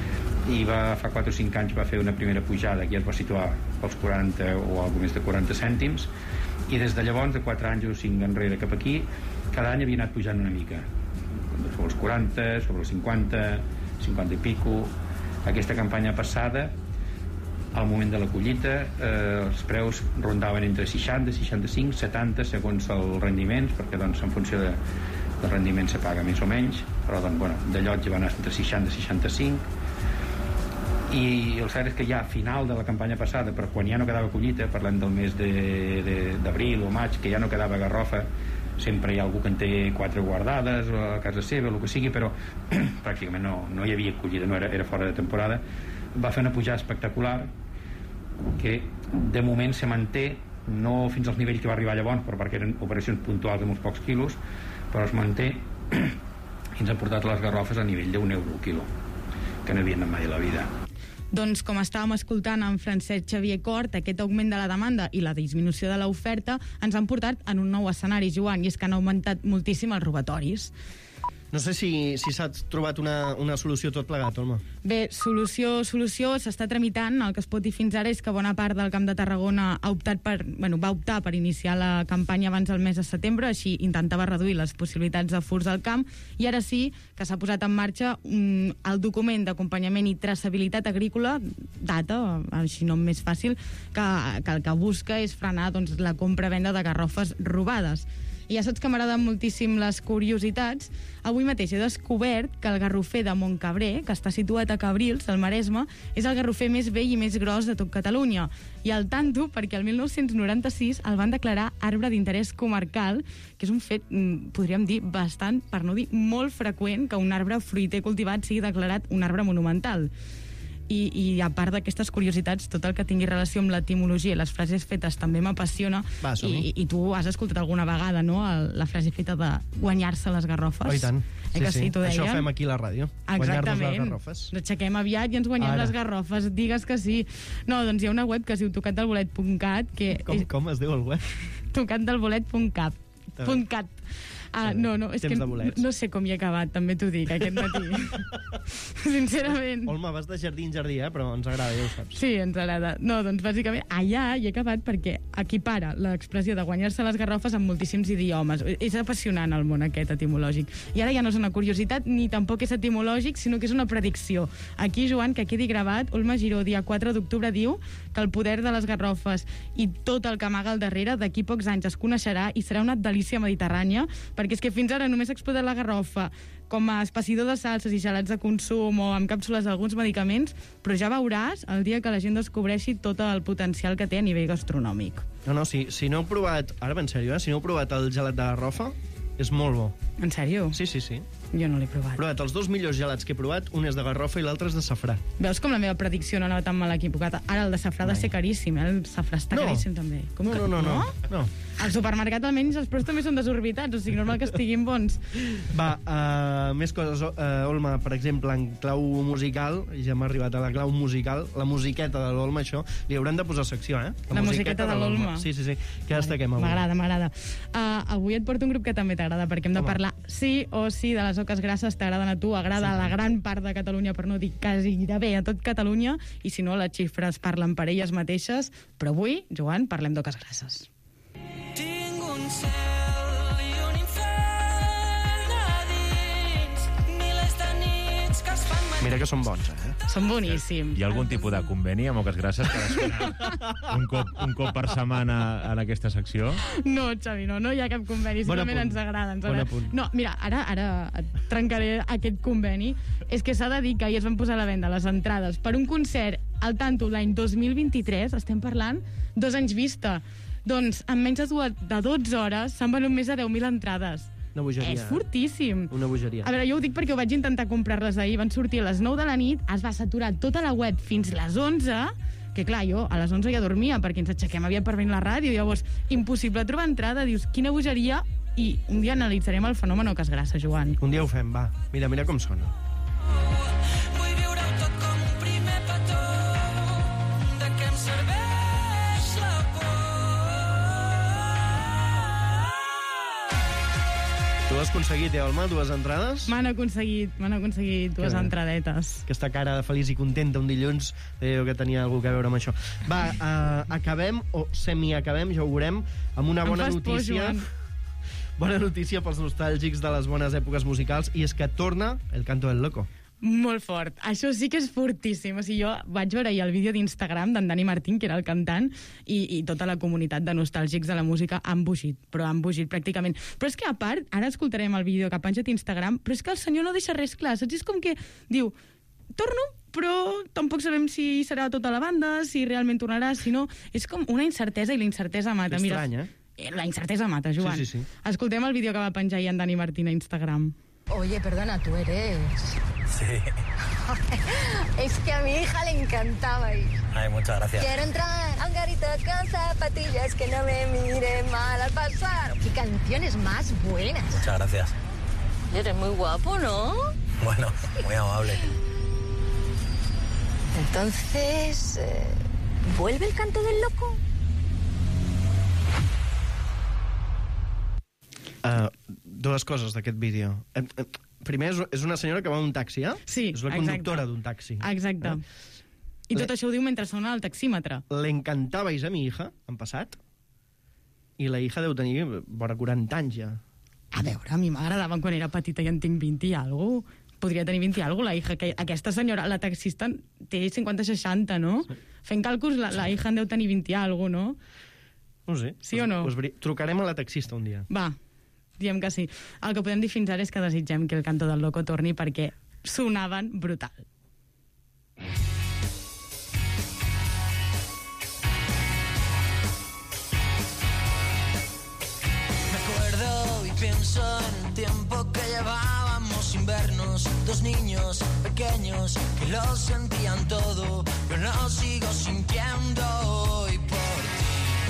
i va, fa quatre o cinc anys va fer una primera pujada, que es va situar pels quaranta o alguna més de quaranta cèntims, i des de llavors, de quatre anys o cinc enrere cap aquí, cada any havia anat pujant una mica, sobre els quaranta, sobre els cinquanta, cinquanta i pico. Aquesta campanya passada, al moment de la collita, eh, els preus rondaven entre seixanta, seixanta-cinc, setanta, segons els rendiments, perquè doncs, en funció de, del rendiment se paga més o menys, però doncs, bueno, de llotja va anar entre seixanta i seixanta-cinc, i el cert és que ja a final de la campanya passada, però quan ja no quedava collita, parlem del mes d'abril o maig, que ja no quedava garrofa, sempre hi ha algú que en té quatre guardades a casa seva, el que sigui, però pràcticament no, no hi havia acollida, no era, era fora de temporada. Va fer una pujada espectacular que de moment se manté, no fins al nivell que va arribar llavors, però perquè eren operacions puntuals de uns pocs quilos, però es manté i ens han portat les garrofes a nivell d'un euro al quilo, que no havien anat mai a la vida. Doncs, com estàvem escoltant en Francesc Xavier Cort, aquest augment de la demanda i la disminució de l'oferta ens han portat en un nou escenari, Joan, i és que han augmentat moltíssim els robatoris. No sé si, si s'ha trobat una, una solució tot plegat, home. Bé, solució, solució s'està tramitant. El que es pot dir fins ara és que bona part del Camp de Tarragona ha optat per, bueno, va optar per iniciar la campanya abans del mes de setembre, així intentava reduir les possibilitats de furs al camp, i ara sí que s'ha posat en marxa un, el document d'acompanyament i traçabilitat agrícola, data, així nom més fàcil, que, que el que busca és frenar doncs, la compra-venda de garrofes robades. I ja saps que m'agraden moltíssim les curiositats. Avui mateix he descobert que el garrofer de Montcabrer, que està situat a Cabrils, al Maresme, és el garrofer més vell i més gros de tot Catalunya. I al tanto, perquè el mil nou-cents noranta-sis el van declarar arbre d'interès comarcal, que és un fet, podríem dir, bastant, per no dir molt freqüent, que un arbre fruiter cultivat sigui declarat un arbre monumental. I, i a part d'aquestes curiositats, tot el que tingui relació amb l'etimologia i les frases fetes també m'apassiona. Va, I, i tu has escoltat alguna vegada, no?, el, la frase feta de guanyar-se les garrofes. Oh, i tant. Eh sí, que sí, t'ho deia? Això fem aquí a la ràdio. Exactament. Guanyar-nos les garrofes. Ens aixequem aviat i ens guanyem Ara. les garrofes. Digues que sí. No, doncs hi ha una web que es diu tocatdelbolet punt cat, que... Com, és... com es diu el web? tocatdelbolet punt cat. Punt cat. Ah, no, no, és Temps que de bolets. no sé com hi he acabat, també t'ho dic, aquest matí. Sincerament. Olma, vas de jardí en jardí, eh? Però ens agrada, ja ho saps. Sí, ens agrada. No, doncs bàsicament allà hi he acabat perquè equipara l'expressió de guanyar-se les garrofes amb moltíssims idiomes. És apassionant el món aquest etimològic. I ara ja no és una curiositat ni tampoc és etimològic, sinó que és una predicció. Aquí, Joan, que quedi gravat, Olma Giró, dia quatre d'octubre, diu que el poder de les garrofes i tot el que amaga al darrere d'aquí pocs anys es coneixerà i serà una delícia mediterrània, perquè és que fins ara només s'ha explotat la garrofa com a espessidor de salses i gelats de consum o amb càpsules d'alguns medicaments, però ja veuràs el dia que la gent descobreixi tot el potencial que té a nivell gastronòmic. No, no, si, si no heu provat, ara ben sèrio, eh? Si no heu provat el gelat de garrofa, és molt bo. En sèrio? Sí, sí, sí. Jo no l'he provat. He provat els dos millors gelats que he provat, un és de garrofa i l'altre és de safrà. Veus com la meva predicció no anava tan mal equivocada? Ara el de safrà ha de ser caríssim, eh? El safrà està No. caríssim també. Com No, que... no, no, no. no. Al supermercat almenys els preus també són desorbitats, o sigui, normal que estiguin bons. Va, uh, més coses. Uh, Olma, per exemple, en clau musical, ja m'ha arribat a la clau musical, la musiqueta de l'Olma, això, li haurem de posar secció, eh? La musiqueta de l'Olma. Sí, sí, sí. Què destaquem avui? M'agrada, m'agrada. Uh, avui et porto un grup que també t'agrada, perquè hem de Home. parlar sí o sí de les oques grasses. T'agraden a tu, agrada a la gran part de Catalunya, per no dir quasi gairebé a tot Catalunya, i si no, les xifres parlen per elles mateixes. Però avui, Joan, parlem d'oques grasses. Tinc un cel i un infern a dins, milers de nits que es fan menys. Mira que són bons, eh? Són boníssims. Hi ha algun tipus de conveni amb Oques Grasses per escoltar un cop, un cop per setmana en aquesta secció? No, Xavi, no, no hi ha cap conveni, Bon simplement apunt. ens agrada. Ens Bon agrada. apunt. No, mira, ara, ara et trencaré aquest conveni. És que s'ha de dir que ahir es van posar a la venda les entrades per un concert al tanto l'any dos mil vint-i-tres, estem parlant dos anys vista. Doncs en menys de, dues, de dotze hores s'han venut més de deu mil entrades. Una bogeria. És fortíssim. Una bogeria. A veure, jo ho dic perquè ho vaig intentar comprar-les ahir. Van sortir a les nou de la nit, es va saturar tota la web fins les onze, que clar, jo a les onze ja dormia perquè ens aixequem aviat per venir a la ràdio, llavors impossible trobar entrada, dius, quina bogeria, i un dia analitzarem el fenomen Oques Grasses, Joan. Un dia ho fem, va. Mira, mira com sona. Vull viure-ho tot com un primer petó. De què em serveix la por? Tu has aconseguit, eh, Olma, dues entrades? M'han aconseguit, m'han aconseguit dues Que bé. entradetes. Aquesta cara de feliç i contenta un dilluns, deia que tenia alguna a veure amb això. Va, uh, acabem, o semiacabem, ja ho veurem, amb una Em bona fas por, notícia. Joan. Bona notícia pels nostàlgics de les bones èpoques musicals, i és que torna El Canto del Loco. Molt fort. Això sí que és fortíssim. O sigui, jo vaig veure ahir el vídeo d'Instagram d'en Dani Martín, que era el cantant, i, i tota la comunitat de nostàlgics de la música han bugit, però han bugit pràcticament. Però és que, a part, ara escoltarem el vídeo que ha penjat Instagram, però és que el senyor no deixa res clar. Saps? És com que diu, torno, però tampoc sabem si serà tota la banda, si realment tornarà, si no... És com una incertesa, i la incertesa mata. És Mira, estrany, eh? La incertesa mata, Joan. Sí, sí, sí. Escoltem el vídeo que va penjar ahir en Dani Martín a Instagram. Oye, perdona, tú eres... Sí. Es que a mi hija le encantaba ir. Ay, muchas gracias. Quiero entrar a un garito con zapatillas que no me miren mal al pasar. ¡Qué canciones más buenas! Muchas gracias. Eres muy guapo, ¿no? Bueno, muy amable. Entonces, eh, ¿vuelve el canto del loco? Uh, dues coses d'aquest vídeo. Eh, eh, primer, és, és una senyora que va en un taxi, eh? Sí, és la conductora d'un taxi. Exacte. Eh? I tot Le... això ho diu mentre sona el taxímetre. Le encantabais a mi hija, en passat, i la hija deu tenir vora quaranta anys ja. A veure, a mi m'agradaven quan era petita i en tinc vint i alguna cosa. Podria tenir vint i alguna cosa, la hija. Que aquesta senyora, la taxista, té cinquanta seixanta, no? Sí. Fent càlculs, la, la hija en deu tenir vint i alguna cosa, no? No sé. Sí o no? Us, us trucarem a la taxista un dia. Va, diem que sí. El que podem dir fins ara és que desitgem que el canto del loco torni perquè sonaven brutal. Me acuerdo y pienso en el tiempo que llevábamos sin vernos, dos niños pequeños que lo sentían todo, yo lo sigo sintiendo hoy por ti.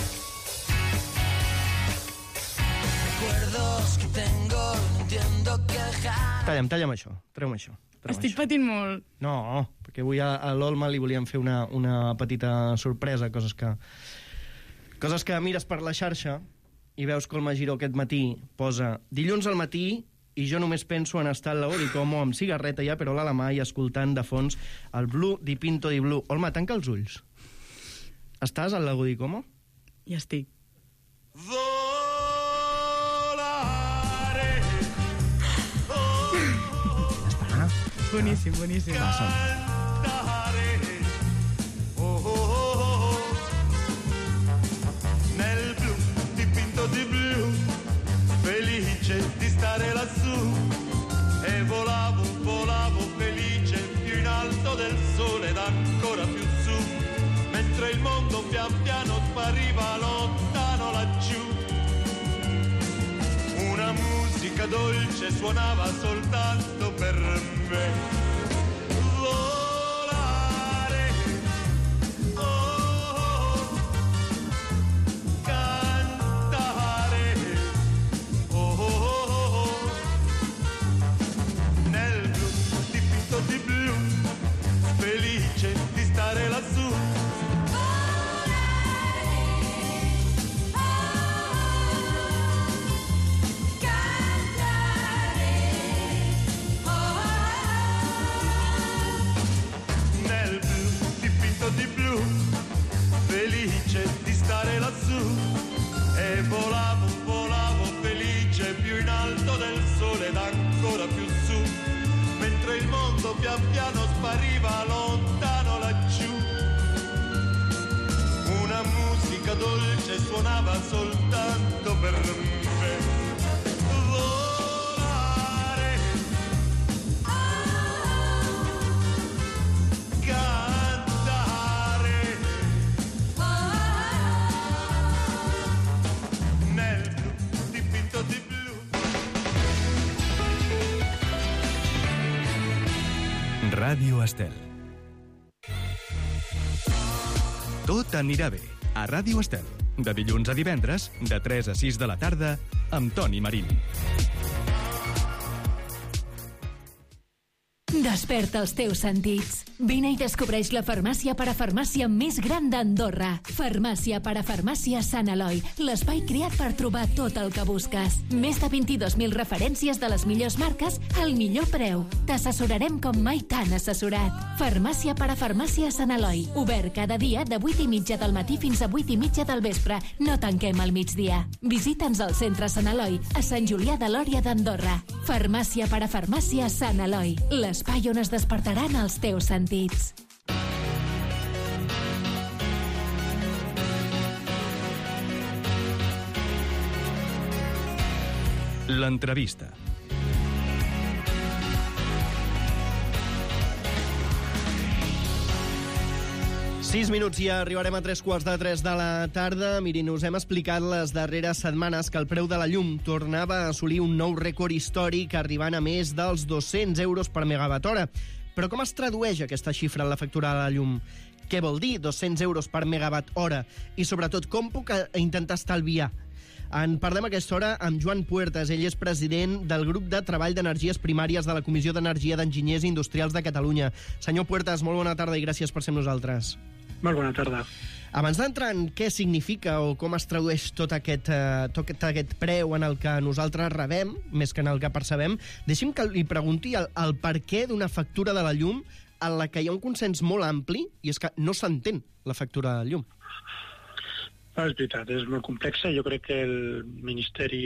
Recuerdos que tengo, no entiendo que dejar. Talla'm, talla'm això, treu-me això. Treu Estic això. patint molt. No, perquè avui a, a l'Olma li volíem fer una, una petita sorpresa, coses que... Coses que mires per la xarxa i veus que el Magiró aquest matí posa dilluns al matí i jo només penso en estar al Lago di Como amb cigarreta i aperol a la mà i escoltant de fons el Blue di Pinto di Blue. Olma, tanca els ulls. Estàs al Lago di Como? Ja estic. Està. Boníssim, boníssim. Va, som. Nel blu dipinto di blu, felice di stare lassù, e volavo, volavo felice più in alto del sole ed ancora più su, mentre il mondo pian piano spariva lontano laggiù. Una musica dolce suonava soltanto per me. Pian piano spariva lontano laggiù. Una musica dolce suonava soltanto per me. Volare, cantare nel blu dipinto di blu. Ràdio Estel. Tot anirà bé a Ràdio Estel. De dilluns a divendres, de tres a sis de la tarda, amb Toni Marín. Desperta els teus sentits. Vine i descobreix la farmàcia parafarmàcia més gran d'Andorra. Farmàcia parafarmàcia Sant Eloi, l'espai creat per trobar tot el que busques. Més de vint-i-dos mil referències de les millors marques al millor preu. T'assessorarem com mai t'han assessorat. Farmàcia parafarmàcia Sant Eloi. Obert cada dia de vuit i mitja del matí fins a vuit i mitja del vespre. No tanquem al migdia. Visita'ns al centre Sant Eloi, a Sant Julià de Lòria d'Andorra. Farmàcia parafarmàcia Sant Eloi, l'espai on es despertaran els teus sentits. L'entrevista. Sis minuts i arribarem a tres quarts de tres de la tarda. Mirin, us hem explicat les darreres setmanes que el preu de la llum tornava a assolir un nou rècord històric, arribant a més dels dos-cents euros per megawatt hora. Però com es tradueix aquesta xifra en la factura de la llum? Què vol dir dos-cents euros per megawatt hora? I sobretot, com puc intentar estalviar? En parlem a aquesta hora amb Joan Puertas. Ell és president del grup de treball d'energies primàries de la Comissió d'Energia d'Enginyers Industrials de Catalunya. Senyor Puertas, molt bona tarda i gràcies per ser amb nosaltres. Molt bona tarda. Abans d'entrar en què significa o com es tradueix tot aquest, eh, tot aquest preu en el que nosaltres rebem, més que en el que percebem, deixi'm que li pregunti el, el per què d'una factura de la llum en la que hi ha un consens molt ampli, i és que no s'entén la factura de la llum. Ah, és veritat, és molt complexa. Jo crec que el Ministeri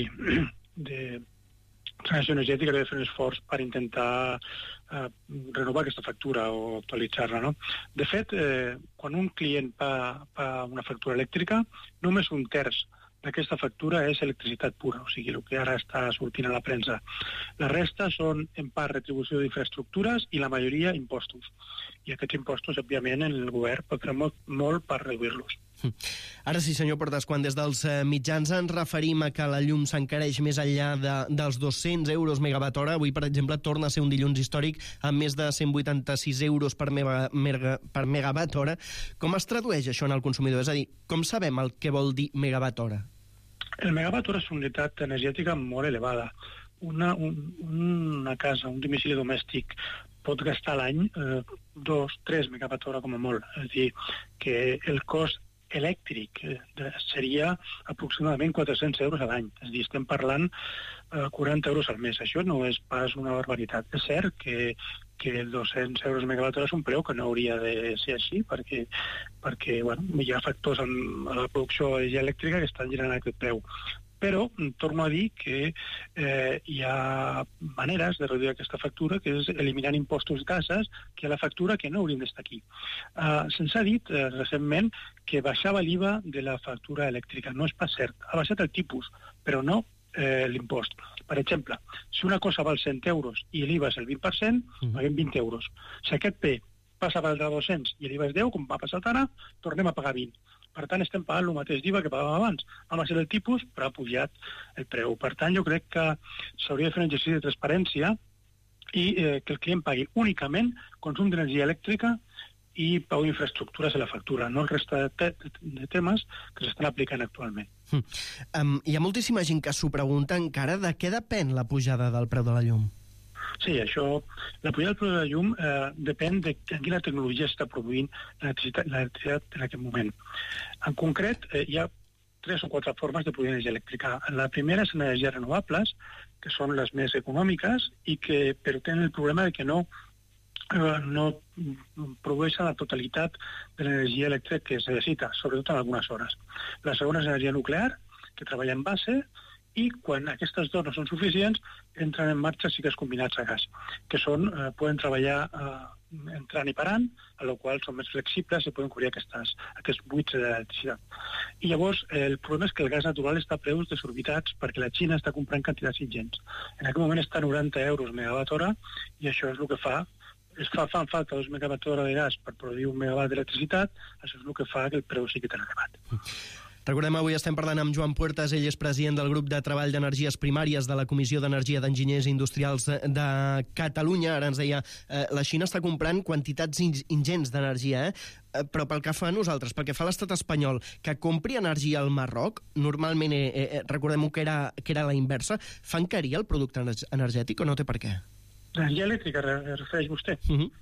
de Transició Energètica ha de fer un esforç per intentar eh, renovar aquesta factura o actualitzar-la, no? De fet, eh, quan un client paga una factura elèctrica, només un terç d'aquesta factura és electricitat pura, o sigui, el que ara està sortint a la premsa. La resta són, en part, retribució d'infraestructures i la majoria impostos. I aquests impostos, òbviament, el govern pot fer molt, molt per reduir-los. Ara sí, senyor Puertas, quan des dels mitjans ens referim a que la llum s'encareix més enllà de, dels dos-cents euros megawatt hora, avui, per exemple, torna a ser un dilluns històric amb més de cent vuitanta-sis euros per, mega, mega, per megawatt hora. Com es tradueix això en el consumidor? És a dir, com sabem el que vol dir megawatt hora? El megawatt hora és una unitat energètica molt elevada. Una, un, una casa, un domicili domèstic pot gastar a l'any eh, dos, tres megawatt hora com a molt. És a dir, que el cost elèctric eh, seria aproximadament quatre-cents euros a l'any. És a dir, estem parlant eh, quaranta euros al mes. Això no és pas una barbaritat. És cert que, que dos-cents euros megawatt hora és un preu que no hauria de ser així, perquè, perquè bueno, hi ha factors en, en la producció elèctrica que estan generant aquest preu. Però torno a dir que eh, hi ha maneres de reduir aquesta factura, que és eliminant impostos gases, que hi ha la factura que no hauríem d'estar aquí. Uh, Se'ns ha dit eh, recentment que baixava l'I V A de la factura elèctrica. No és pas cert. Ha baixat el tipus, però no eh, l'impost. Per exemple, si una cosa val cent euros i l'I V A és el vint per cent, paguem vint euros. Si aquest P passa a valdre dos-cents i l'I V A és deu, com ha passat ara, tornem a pagar vint. Per tant, estem pagant el mateix d'I V A que pagàvem abans. Ha baixat el tipus, però ha pujat el preu. Per tant, jo crec que s'hauria de fer un exercici de transparència i eh, que el client pagui únicament consum d'energia elèctrica i pagui infraestructures a la factura, no el resta de, te de temes que s'estan aplicant actualment. Mm. Um, hi ha moltíssima gent que s'ho pregunta encara de què depèn la pujada del preu de la llum. Sí, això, la pujada del preu de la llum eh, depèn de en quina tecnologia està produint l'electricitat en aquest moment. En concret, eh, hi ha tres o quatre formes de produir energia elèctrica. La primera és energies renovables, que són les més econòmiques i que però tenen el problema de que no, eh, no produeixen la totalitat de l'energia elèctrica que es necessita, sobretot en algunes hores. La segona és energia nuclear, que treballa en base, i quan aquestes dues no són suficients, entren en marxa cicles combinats a gas, que són, eh, poden treballar eh, entrant i parant, a la qual són més flexibles i poden cobrir aquestes, aquests buits d'electricitat. I llavors, eh, el problema és que el gas natural està a preus desorbitats perquè la Xina està comprant quantitats ingents. En aquest moment està a noranta euros megawatt hora i això és el que fa es fa, fan falta dos megawatt hora de gas per produir un megawatt d'electricitat, això és el que fa que el preu sigui tan elevat. Recordem, avui estem parlant amb Joan Puertas, ell és president del grup de treball d'energies primàries de la Comissió d'Energia d'Enginyers Industrials de Catalunya. Ara ens deia, eh, la Xina està comprant quantitats ingents d'energia, eh? Però pel que fa a nosaltres, pel que fa a l'estat espanyol, que compri energia al Marroc, normalment, eh, eh, recordem-ho que era, que era la inversa, fa encarir el producte energètic o no té per què? L'energia elèctrica, es refereix vostè? Uh -huh.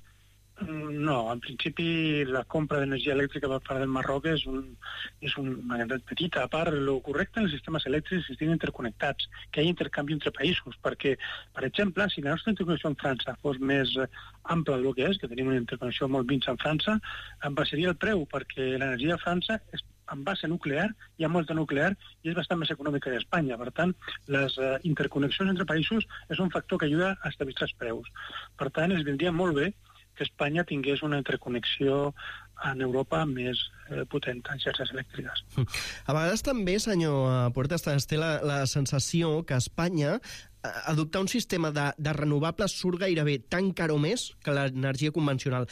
No, en principi la compra d'energia elèctrica per part del Marroc és, un, és una quantitat petita. A part, el correcte en els sistemes elèctrics és que estiguin interconnectats, que hi hagi intercanvi entre països, perquè, per exemple, si la nostra interconnexió amb França fos més ampla del que és, que tenim una interconnexió molt minsa amb França, em baixaria el preu, perquè l'energia de França és en base nuclear, hi ha molta nuclear i és bastant més econòmica que Espanya. Per tant, les uh, interconnexions entre països és un factor que ajuda a estabilitzar els preus. Per tant, es vindria molt bé que Espanya tingués una interconnexió en Europa més eh, potent en xarxes elèctriques. A vegades també, senyor Puertas, es té la, la sensació que Espanya adoptar un sistema de, de renovables surt gairebé tan car o més que l'energia convencional.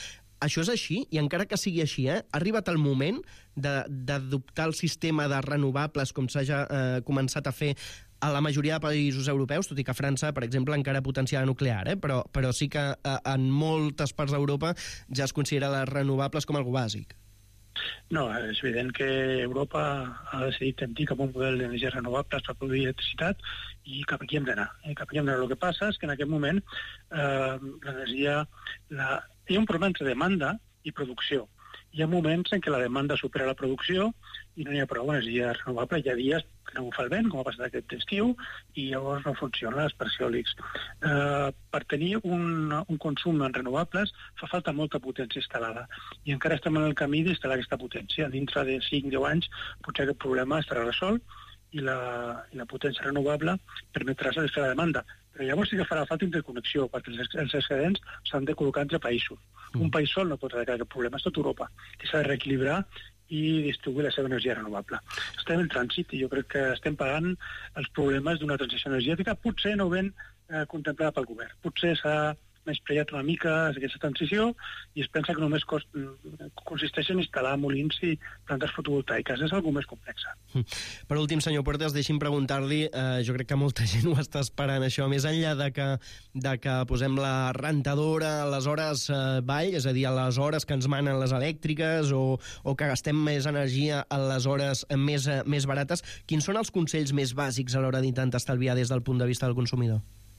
això és així, i encara que sigui així, eh, ha arribat el moment d'adoptar el sistema de renovables com s'ha ja eh, començat a fer a la majoria de països europeus, tot i que França, per exemple, encara potencia la nuclear, eh? però, però sí que eh, en moltes parts d'Europa ja es considera les renovables com algo bàsic. No, és evident que Europa ha decidit tendir cap a un model d'energies renovables per produir electricitat i cap aquí hem d'anar. Eh? Cap aquí hem d'anar. El que passa és que en aquest moment eh, l'energia... La... Hi ha un problema entre demanda i producció. Hi ha moments en què la demanda supera la producció i no hi ha prou energia renovable. Hi ha dies que no ho fa el vent, com ha passat aquest estiu, i llavors no funciona els parcs eòlics. Eh, per tenir un, un consum en renovables fa falta molta potència instal·lada i encara estem en el camí d'instal·lar aquesta potència. Dintre de cinc a deu anys potser aquest problema estarà resolt i la, i la potència renovable permetrà satisfer la demanda. Però llavors sí que farà falta interconnexió, perquè els, els excedents s'han de col·locar entre països. Mm. Un país sol no pot arreglar aquest problema, és tot Europa, que s'ha de reequilibrar i distribuir la seva energia renovable. Estem en trànsit i jo crec que estem pagant els problemes d'una transició energètica, potser no ben eh, contemplada pel govern. Potser s'ha menyspreat una mica aquesta transició i es pensa que només cost, consisteix en instal·lar molins i plantes fotovoltaiques. És algo més complexa. Per últim, senyor Puertas, deixi'm preguntar-li, eh, jo crec que molta gent ho està esperant això, més enllà de que, de que posem la rentadora a les hores eh, vall, és a dir, a les hores que ens manen les elèctriques o, o que gastem més energia a les hores més, eh, més barates, quins són els consells més bàsics a l'hora d'intentar estalviar des del punt de vista del consumidor?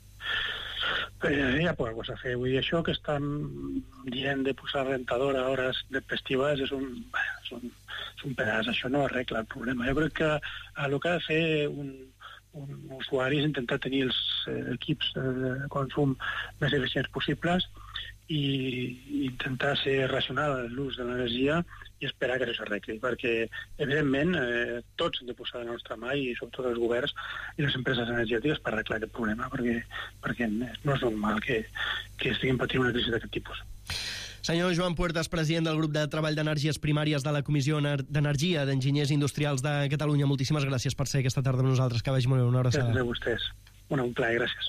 Eh, hi ha poca cosa a fer. Vull dir, això que estan dient de posar rentadora a hores de festives és un, bueno, és un, és un pedaç. Això no arregla el problema. Jo crec que eh, el que ha de fer un, un usuari és intentar tenir els eh, equips de consum més eficients possibles i intentar ser racional en l'ús de l'energia i esperar que això s'arregli, perquè, evidentment, eh, tots hem de posar de la nostra mà, i sobretot els governs i les empreses energètiques, per arreglar aquest problema, perquè, perquè no és normal que, que estiguem patint una crisi d'aquest tipus. Senyor Joan Puertas, president del grup de treball d'energies primàries de la Comissió d'Energia d'Enginyers Industrials de Catalunya, moltíssimes gràcies per ser aquesta tarda amb nosaltres. Que vagi molt bé, una abraçada. Gràcies a vostès. Bueno, un plaer, gràcies.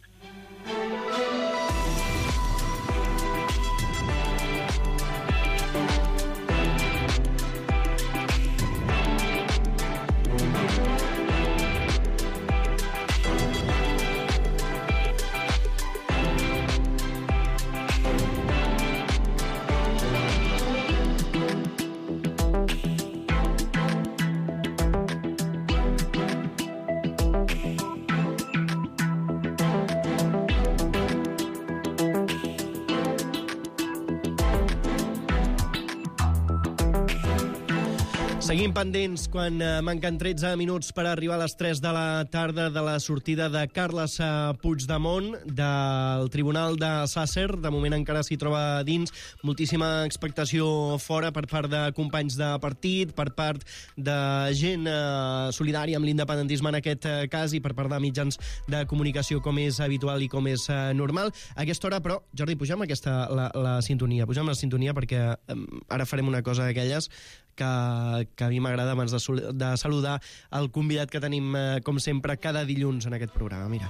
Seguim pendents quan eh, manquen tretze minuts per arribar a les tres de la tarda de la sortida de Carles eh, Puigdemont del Tribunal de Sàsser. De moment encara s'hi troba dins. Moltíssima expectació fora per part de companys de partit, per part de gent eh, solidària amb l'independentisme en aquest eh, cas i per part de mitjans de comunicació, com és habitual i com és eh, normal. A aquesta hora, però, Jordi, pugem aquesta, la, la sintonia. Pugem la sintonia perquè eh, ara farem una cosa d'aquelles que, que a mi m'agrada abans de, de saludar el convidat que tenim, eh, com sempre, cada dilluns en aquest programa. Mira.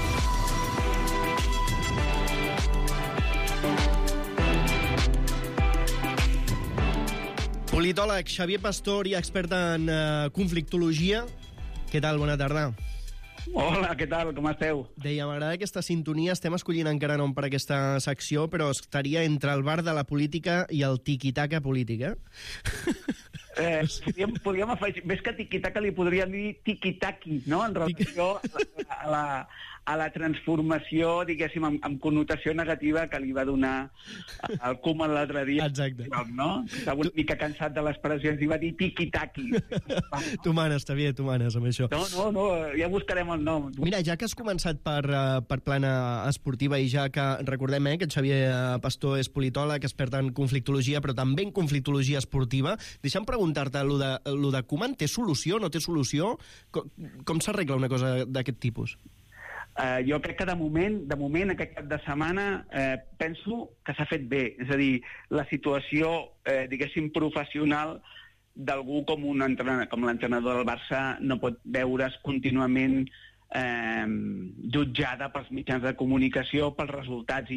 Politòleg Xavier Pastor i expert en eh, conflictologia. Què tal? Bona tarda. Hola, què tal? Com esteu? Deia, m'agrada aquesta sintonia. Estem escollint encara nom per aquesta secció, però estaria entre el bar de la política i el tiquitaca política. Eh, podríem, podríem afegir, més que tiquitaca li podríem dir tiquitaqui, no?, en relació a la, a la transformació, diguéssim, amb, amb connotació negativa que li va donar el Koeman l'altre dia. Exacte. No? Estava una mica cansat de les pressions i va dir tiquitaqui. Tu manes, està bé, tu manes amb això. No, no, no, ja buscarem el nom. Mira, ja que has començat per, per plana esportiva i ja que recordem eh, que en Xavier Pastor és politòleg, expert en conflictologia, però també en conflictologia esportiva, deixa'm preguntar-te, lo de, lo de Koeman té solució, no té solució? Com, com s'arregla una cosa d'aquest tipus? Uh, jo crec que de moment, de moment aquest cap de setmana, eh, penso que s'ha fet bé. És a dir, la situació, eh, diguéssim, professional d'algú com un entrenador, com l'entrenador del Barça no pot veure's contínuament eh, jutjada pels mitjans de comunicació, pels resultats. I,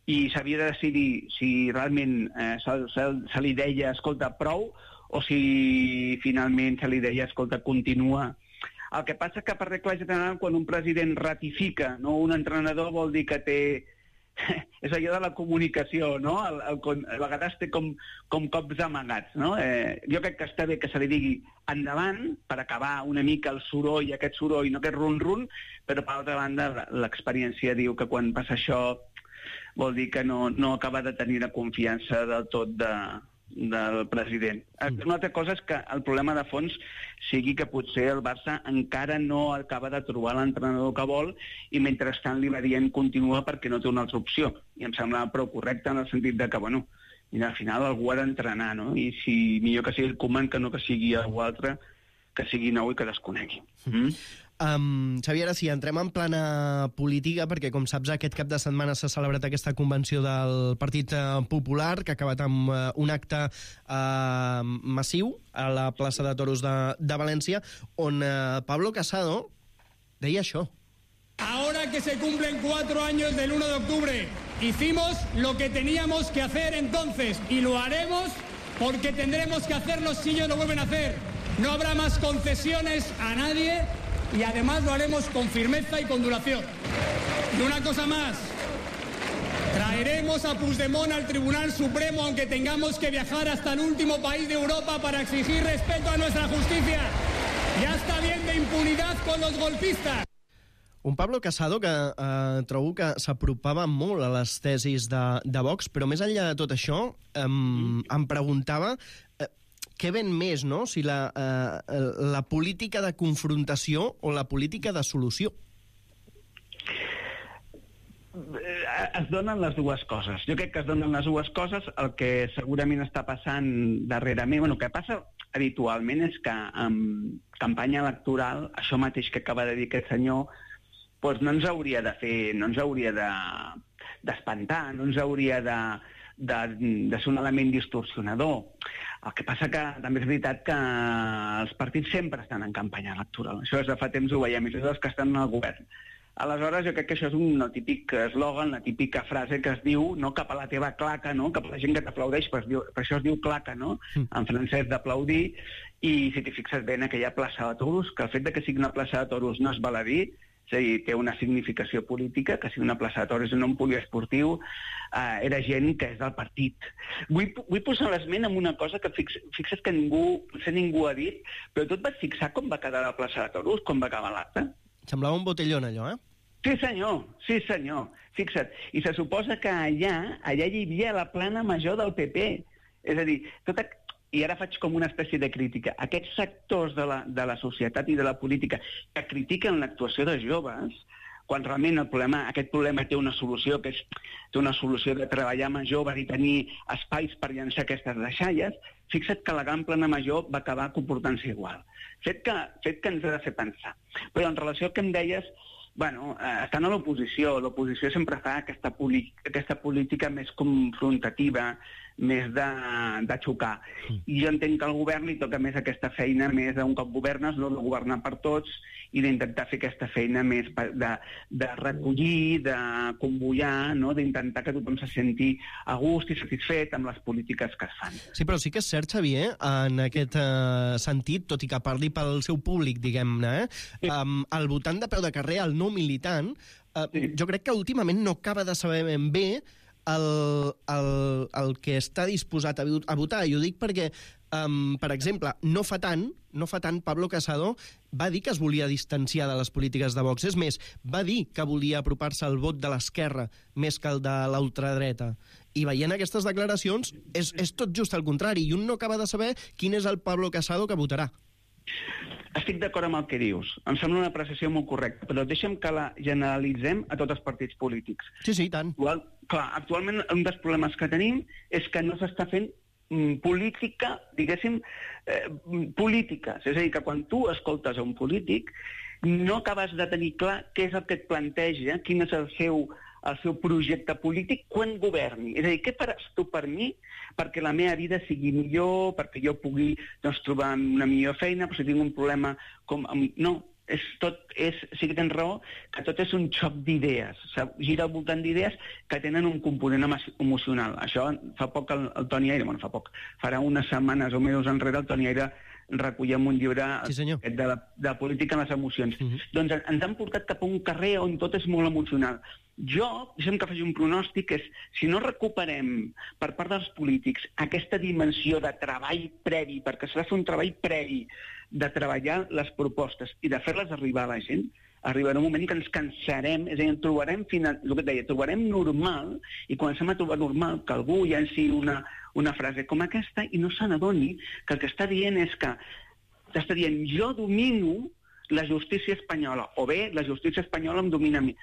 i s'havia de decidir si realment eh, se, se, se li deia, escolta, prou, o si finalment se li deia, escolta, continua. El que passa que per regla general, quan un president ratifica, no, un entrenador vol dir que té... és allò de la comunicació, no? El, el, a vegades té com, com cops amagats, no? Eh, jo crec que està bé que se li digui endavant, per acabar una mica el soroll, aquest soroll, no aquest run-run, però per altra banda l'experiència diu que quan passa això vol dir que no, no acaba de tenir la confiança del tot de, del president. Una altra cosa és que el problema de fons sigui que potser el Barça encara no acaba de trobar l'entrenador que vol i mentrestant li va dient continua perquè no té una altra opció. I em sembla prou correcte en el sentit de que, bueno, mira, al final algú ha d'entrenar, no? I si millor que sigui el Koeman que no que sigui algú altre, que sigui nou i que desconegui. Mm? Um, Xavier, si entrem en plana política, perquè com saps aquest cap de setmana s'ha celebrat aquesta convenció del Partit Popular que ha acabat amb uh, un acte uh, massiu a la plaça de Toros de, de València on uh, Pablo Casado deia això. Ahora que se cumplen cuatro años del uno de octubre, hicimos lo que teníamos que hacer entonces y lo haremos porque tendremos que hacerlo si ellos lo vuelven a hacer. No habrá más concesiones a nadie y además lo haremos con firmeza y con duración. Y una cosa más, traeremos a Puigdemont al Tribunal Supremo aunque tengamos que viajar hasta el último país de Europa para exigir respeto a nuestra justicia. Ya está bien de impunidad con los golpistas. Un Pablo Casado que eh, trobo que s'apropava molt a les tesis de, de Vox, però més enllà de tot això, eh, mm. em preguntava eh, què ven més, no? Si la, eh, la política de confrontació o la política de solució. Es donen les dues coses. Jo crec que es donen les dues coses. El que segurament està passant darrerament, bueno, el que passa habitualment és que en campanya electoral, això mateix que acaba de dir aquest senyor, doncs no ens hauria de fer, no ens hauria de, d'espantar, no ens hauria de, de, de ser un element distorsionador. El que passa que també és veritat que els partits sempre estan en campanya electoral. Això és de fa temps ho veiem, i això és els que estan al govern. Aleshores, jo crec que això és un típic eslògan, la típica frase que es diu no cap a la teva claca, no? Cap a la gent que t'aplaudeix, per, per això es diu claca, no? En francès d'aplaudir, i si t'hi fixes bé en aquella plaça de toros, que el fet de que sigui una plaça de toros no es val a dir, és a dir, té una significació política, que si una plaça de toros no un poliesportiu, eh, era gent que és del partit. Vull, vull posar l'esment en una cosa que fix, fixa't que ningú, potser ningú ha dit, però tu et vas fixar com va quedar la plaça de toros, com va acabar l'acte? Semblava un botellón, allò, eh? Sí, senyor, sí, senyor. Fixa't, i se suposa que allà, allà hi havia la plana major del P P. És a dir, tota... I ara faig com una espècie de crítica. Aquests sectors de la, de la societat i de la política que critiquen l'actuació de joves, quan realment el problema, aquest problema té una solució, que és té una solució de treballar amb joves i tenir espais per llançar aquestes deixalles, fixa't que la gran plana major va acabar comportant-se igual. Fet que, fet que ens ha de fer pensar. Però en relació al que em deies, bueno, eh, estan a l'oposició. L'oposició sempre fa aquesta, aquesta política més confrontativa, més de, de xocar. I jo entenc que al govern li toca més aquesta feina, més d'un cop governes, no de governar per tots, i d'intentar fer aquesta feina més de, de recollir, de convoiar, no? D'intentar que tothom se senti a gust i satisfet amb les polítiques que es fan. Sí, però sí que és cert, Xavier, en aquest eh, sentit, tot i que parli pel seu públic, diguem-ne, eh? Sí. Um, el votant de peu de carrer, el no militant, eh, sí. Jo crec que últimament no acaba de saber ben bé El, el, el que està disposat a, a votar. I ho dic perquè, um, per exemple, no fa tant, no fa tant Pablo Casado va dir que es volia distanciar de les polítiques de Vox. És més, va dir que volia apropar-se al vot de l'esquerra més que el de l'ultradreta. I veient aquestes declaracions, és, és tot just al contrari. I un no acaba de saber quin és el Pablo Casado que votarà. Estic d'acord amb el que dius. Em sembla una apreciació molt correcta, però deixa'm que la generalitzem a tots els partits polítics. Sí, sí, tant. Actual, clar, actualment un dels problemes que tenim és que no s'està fent mm, política, diguéssim, eh, polítiques. És a dir, que quan tu escoltes a un polític no acabes de tenir clar què és el que et planteja, quin és el seu, el seu projecte polític quan governi. És a dir, què faràs tu per mi perquè la meva vida sigui millor, perquè jo pugui doncs, trobar una millor feina, però si tinc un problema com... No, és tot, és, sí que tens raó, que tot és un xoc d'idees, gira al voltant d'idees que tenen un component emocional. Això fa poc el, el Toni Aire, bueno, fa poc, farà unes setmanes o mesos enrere el Toni Aire recollia un llibre sí, de, la, de política en les emocions. Uh -huh. Doncs ens han portat cap a un carrer on tot és molt emocional. Jo, deixem que faci un pronòstic, és si no recuperem per part dels polítics aquesta dimensió de treball previ, perquè s'ha de fer un treball previ de treballar les propostes i de fer-les arribar a la gent, arribarà un moment en què ens cansarem, és a dir, trobarem, final, el que et deia, trobarem normal, i comencem a trobar normal que algú llenci una, una frase com aquesta i no se n'adoni que el que està dient és que està dient jo domino la justícia espanyola, o bé la justícia espanyola em domina a mi.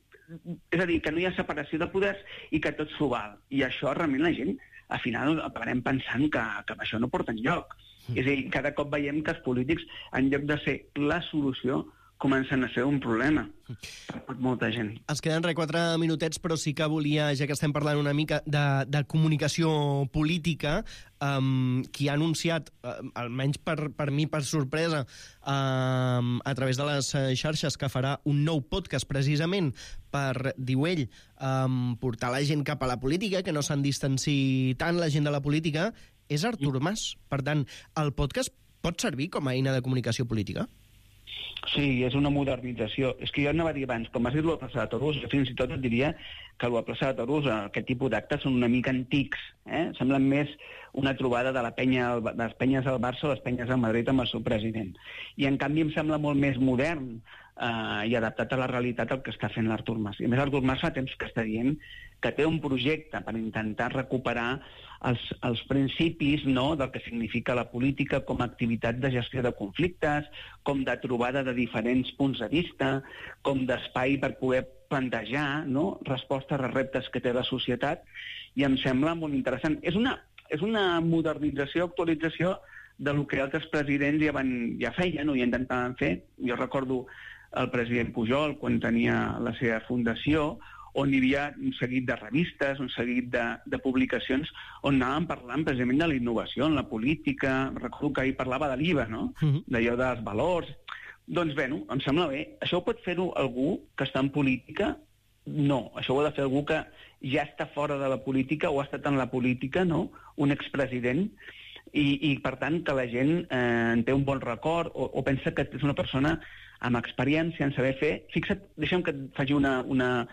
És a dir, que no hi ha separació de poders i que tot s'ho val. I això realment la gent, al final, acabarem pensant que, que això no porta enlloc. Mm. És a dir, cada cop veiem que els polítics, en lloc de ser la solució, comencen a ser un problema per molta gent. Ens queden re quatre minutets, però sí que volia, ja que estem parlant una mica de, de comunicació política, um, qui ha anunciat, uh, almenys per, per mi, per sorpresa, um, a través de les xarxes, que farà un nou podcast precisament per, diu ell, um, portar la gent cap a la política, que no se'n distanci tant la gent de la política, és Artur Mas. Per tant, el podcast pot servir com a eina de comunicació política? Sí, és una modernització. És que jo anava a dir abans, com has dit la plaça de Toros, jo fins i tot et diria que la plaça de Toros, aquest tipus d'actes són una mica antics, eh? Semblen més una trobada de, la penya, de les penyes del Barça o les penyes del Madrid amb el seu president. I en canvi em sembla molt més modern eh, i adaptat a la realitat el que està fent l'Artur Mas. I a més, l'Artur Mas fa temps que està dient que té un projecte per intentar recuperar els, els principis, no?, del que significa la política com a activitat de gestió de conflictes, com de trobada de diferents punts de vista, com d'espai per poder plantejar, no?, respostes a reptes que té la societat, i em sembla molt interessant. És una, és una modernització, actualització de lo que altres presidents ja, van, ja feien o ja intentaven fer. Jo recordo el president Pujol, quan tenia la seva fundació, on hi havia un seguit de revistes, un seguit de, de publicacions on anàvem parlant precisament de la innovació en la política. Recordo que ahir parlava de l'I V A, no? Uh-huh. D'allò dels valors. Doncs bé, no, em sembla bé. Això ho pot fer-ho algú que està en política? No, això ho ha de fer algú que ja està fora de la política o ha estat en la política, no? Un expresident. I, i per tant, que la gent eh, en té un bon record o, o pensa que és una persona amb experiència en saber fer. Fixa't, deixa'm que et faci una... una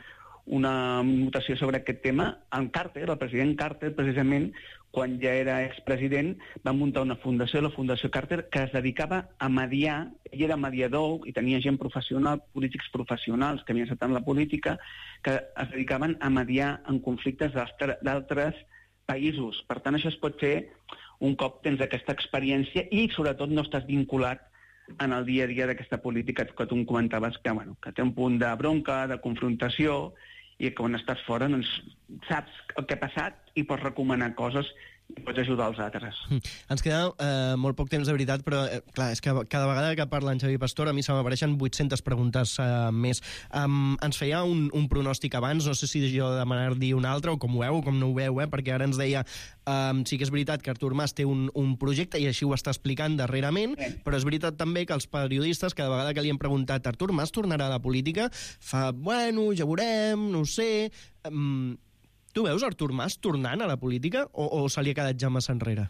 una notació sobre aquest tema. En Carter, el president Carter, precisament, quan ja era expresident, va muntar una fundació, la Fundació Carter, que es dedicava a mediar. Ell era mediador i tenia gent professional, polítics professionals que havien estat en la política, que es dedicaven a mediar en conflictes d'altres països. Per tant, això es pot fer un cop tens aquesta experiència i, sobretot, no estàs vinculat en el dia a dia d'aquesta política que tu em comentaves, que, bueno, que té un punt de bronca, de confrontació, i que quan estàs fora doncs, saps el que ha passat i pots recomanar coses i pots ajudar els altres. Mm. Ens queda eh, molt poc temps, de veritat, però eh, clar, és que cada vegada que parla en Xavier Pastor a mi se m'apareixen vuit-centes preguntes eh, més. Um, ens feia un, un pronòstic abans, no sé si jo demanar-li un altre o com ho veu o com no ho veu, eh, perquè ara ens deia um, sí que és veritat que Artur Mas té un, un projecte i així ho està explicant darrerament, sí. Però és veritat també que els periodistes, cada vegada que li han preguntat Artur Mas tornarà a la política, fa, bueno, ja veurem, no ho sé... Um, Tu veus Artur Mas tornant a la política o, o se li ha quedat ja massa enrere?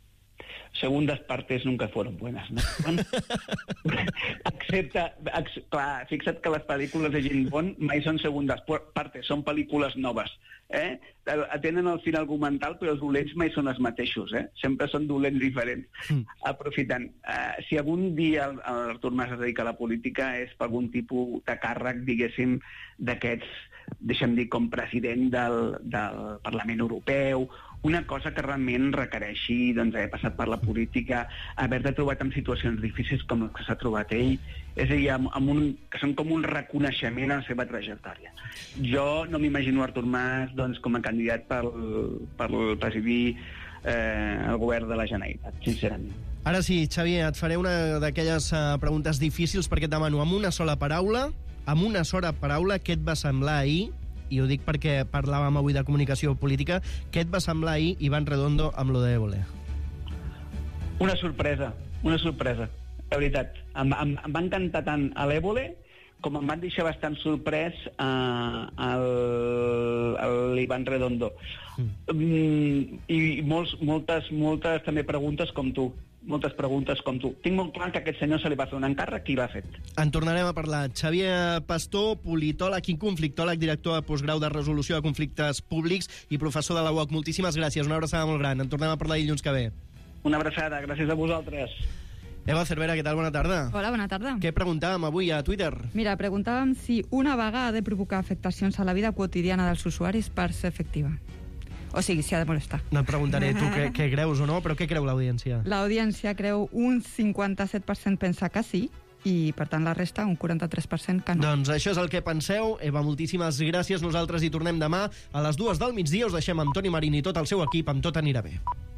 Segundas partes nunca fueron buenas, ¿no? Excepte, ex, clar, fixa't que les pel·lícules de James Bond mai són segundas partes, són pel·lícules noves. Eh? Tenen el fil argumental, però els dolents mai són els mateixos, eh? Sempre són dolents diferents. Mm. Aprofitant, eh, si algun dia l'Artur Mas es dedica a la política és per algun tipus de càrrec, diguéssim, d'aquests, deixa'm dir, com president del, del Parlament Europeu, una cosa que realment requereixi doncs, haver passat per la política, haver-te trobat en situacions difícils com les que s'ha trobat ell, és a dir, amb, amb un, que són com un reconeixement a la seva trajectòria. Jo no m'imagino Artur Mas doncs, com a candidat per, per presidir eh, el govern de la Generalitat, sincerament. Ara sí, Xavier, et faré una d'aquelles uh, preguntes difícils perquè et demano amb una sola paraula, amb una sola paraula, què et va semblar ahir, i ho dic perquè parlàvem avui de comunicació política, què et va semblar ahir Iván Redondo amb lo de Évole? Una sorpresa, una sorpresa. La veritat, em, em, em va encantar tant a l'Évole com em van deixar bastant sorprès eh, l'Ivan Redondo. Mm, I molts, moltes, moltes també preguntes com tu. Moltes preguntes com tu. Tinc molt clar que a aquest senyor se li va fer un encàrrec i l'ha fet. En tornarem a parlar. Xavier Pastor, politòleg i conflictòleg, director de postgrau de resolució de conflictes públics i professor de la U O C. Moltíssimes gràcies, una abraçada molt gran. En tornem a parlar dilluns que ve. Una abraçada, gràcies a vosaltres. Eva Cervera, què tal? Bona tarda. Hola, bona tarda. Què preguntàvem avui a Twitter? Mira, preguntàvem si una vaga ha de provocar afectacions a la vida quotidiana dels usuaris per ser efectiva. O sigui, si ha de molestar. No et preguntaré tu què, què creus o no, però què creu l'audiència? L'audiència creu un cinquanta-set per cent pensa que sí, i, per tant, la resta, un quaranta-tres per cent que no. Doncs això és el que penseu. Eva, moltíssimes gràcies. Nosaltres hi tornem demà a les dues del migdia. Us deixem amb Toni Marín i tot el seu equip. Amb Tot anirà bé.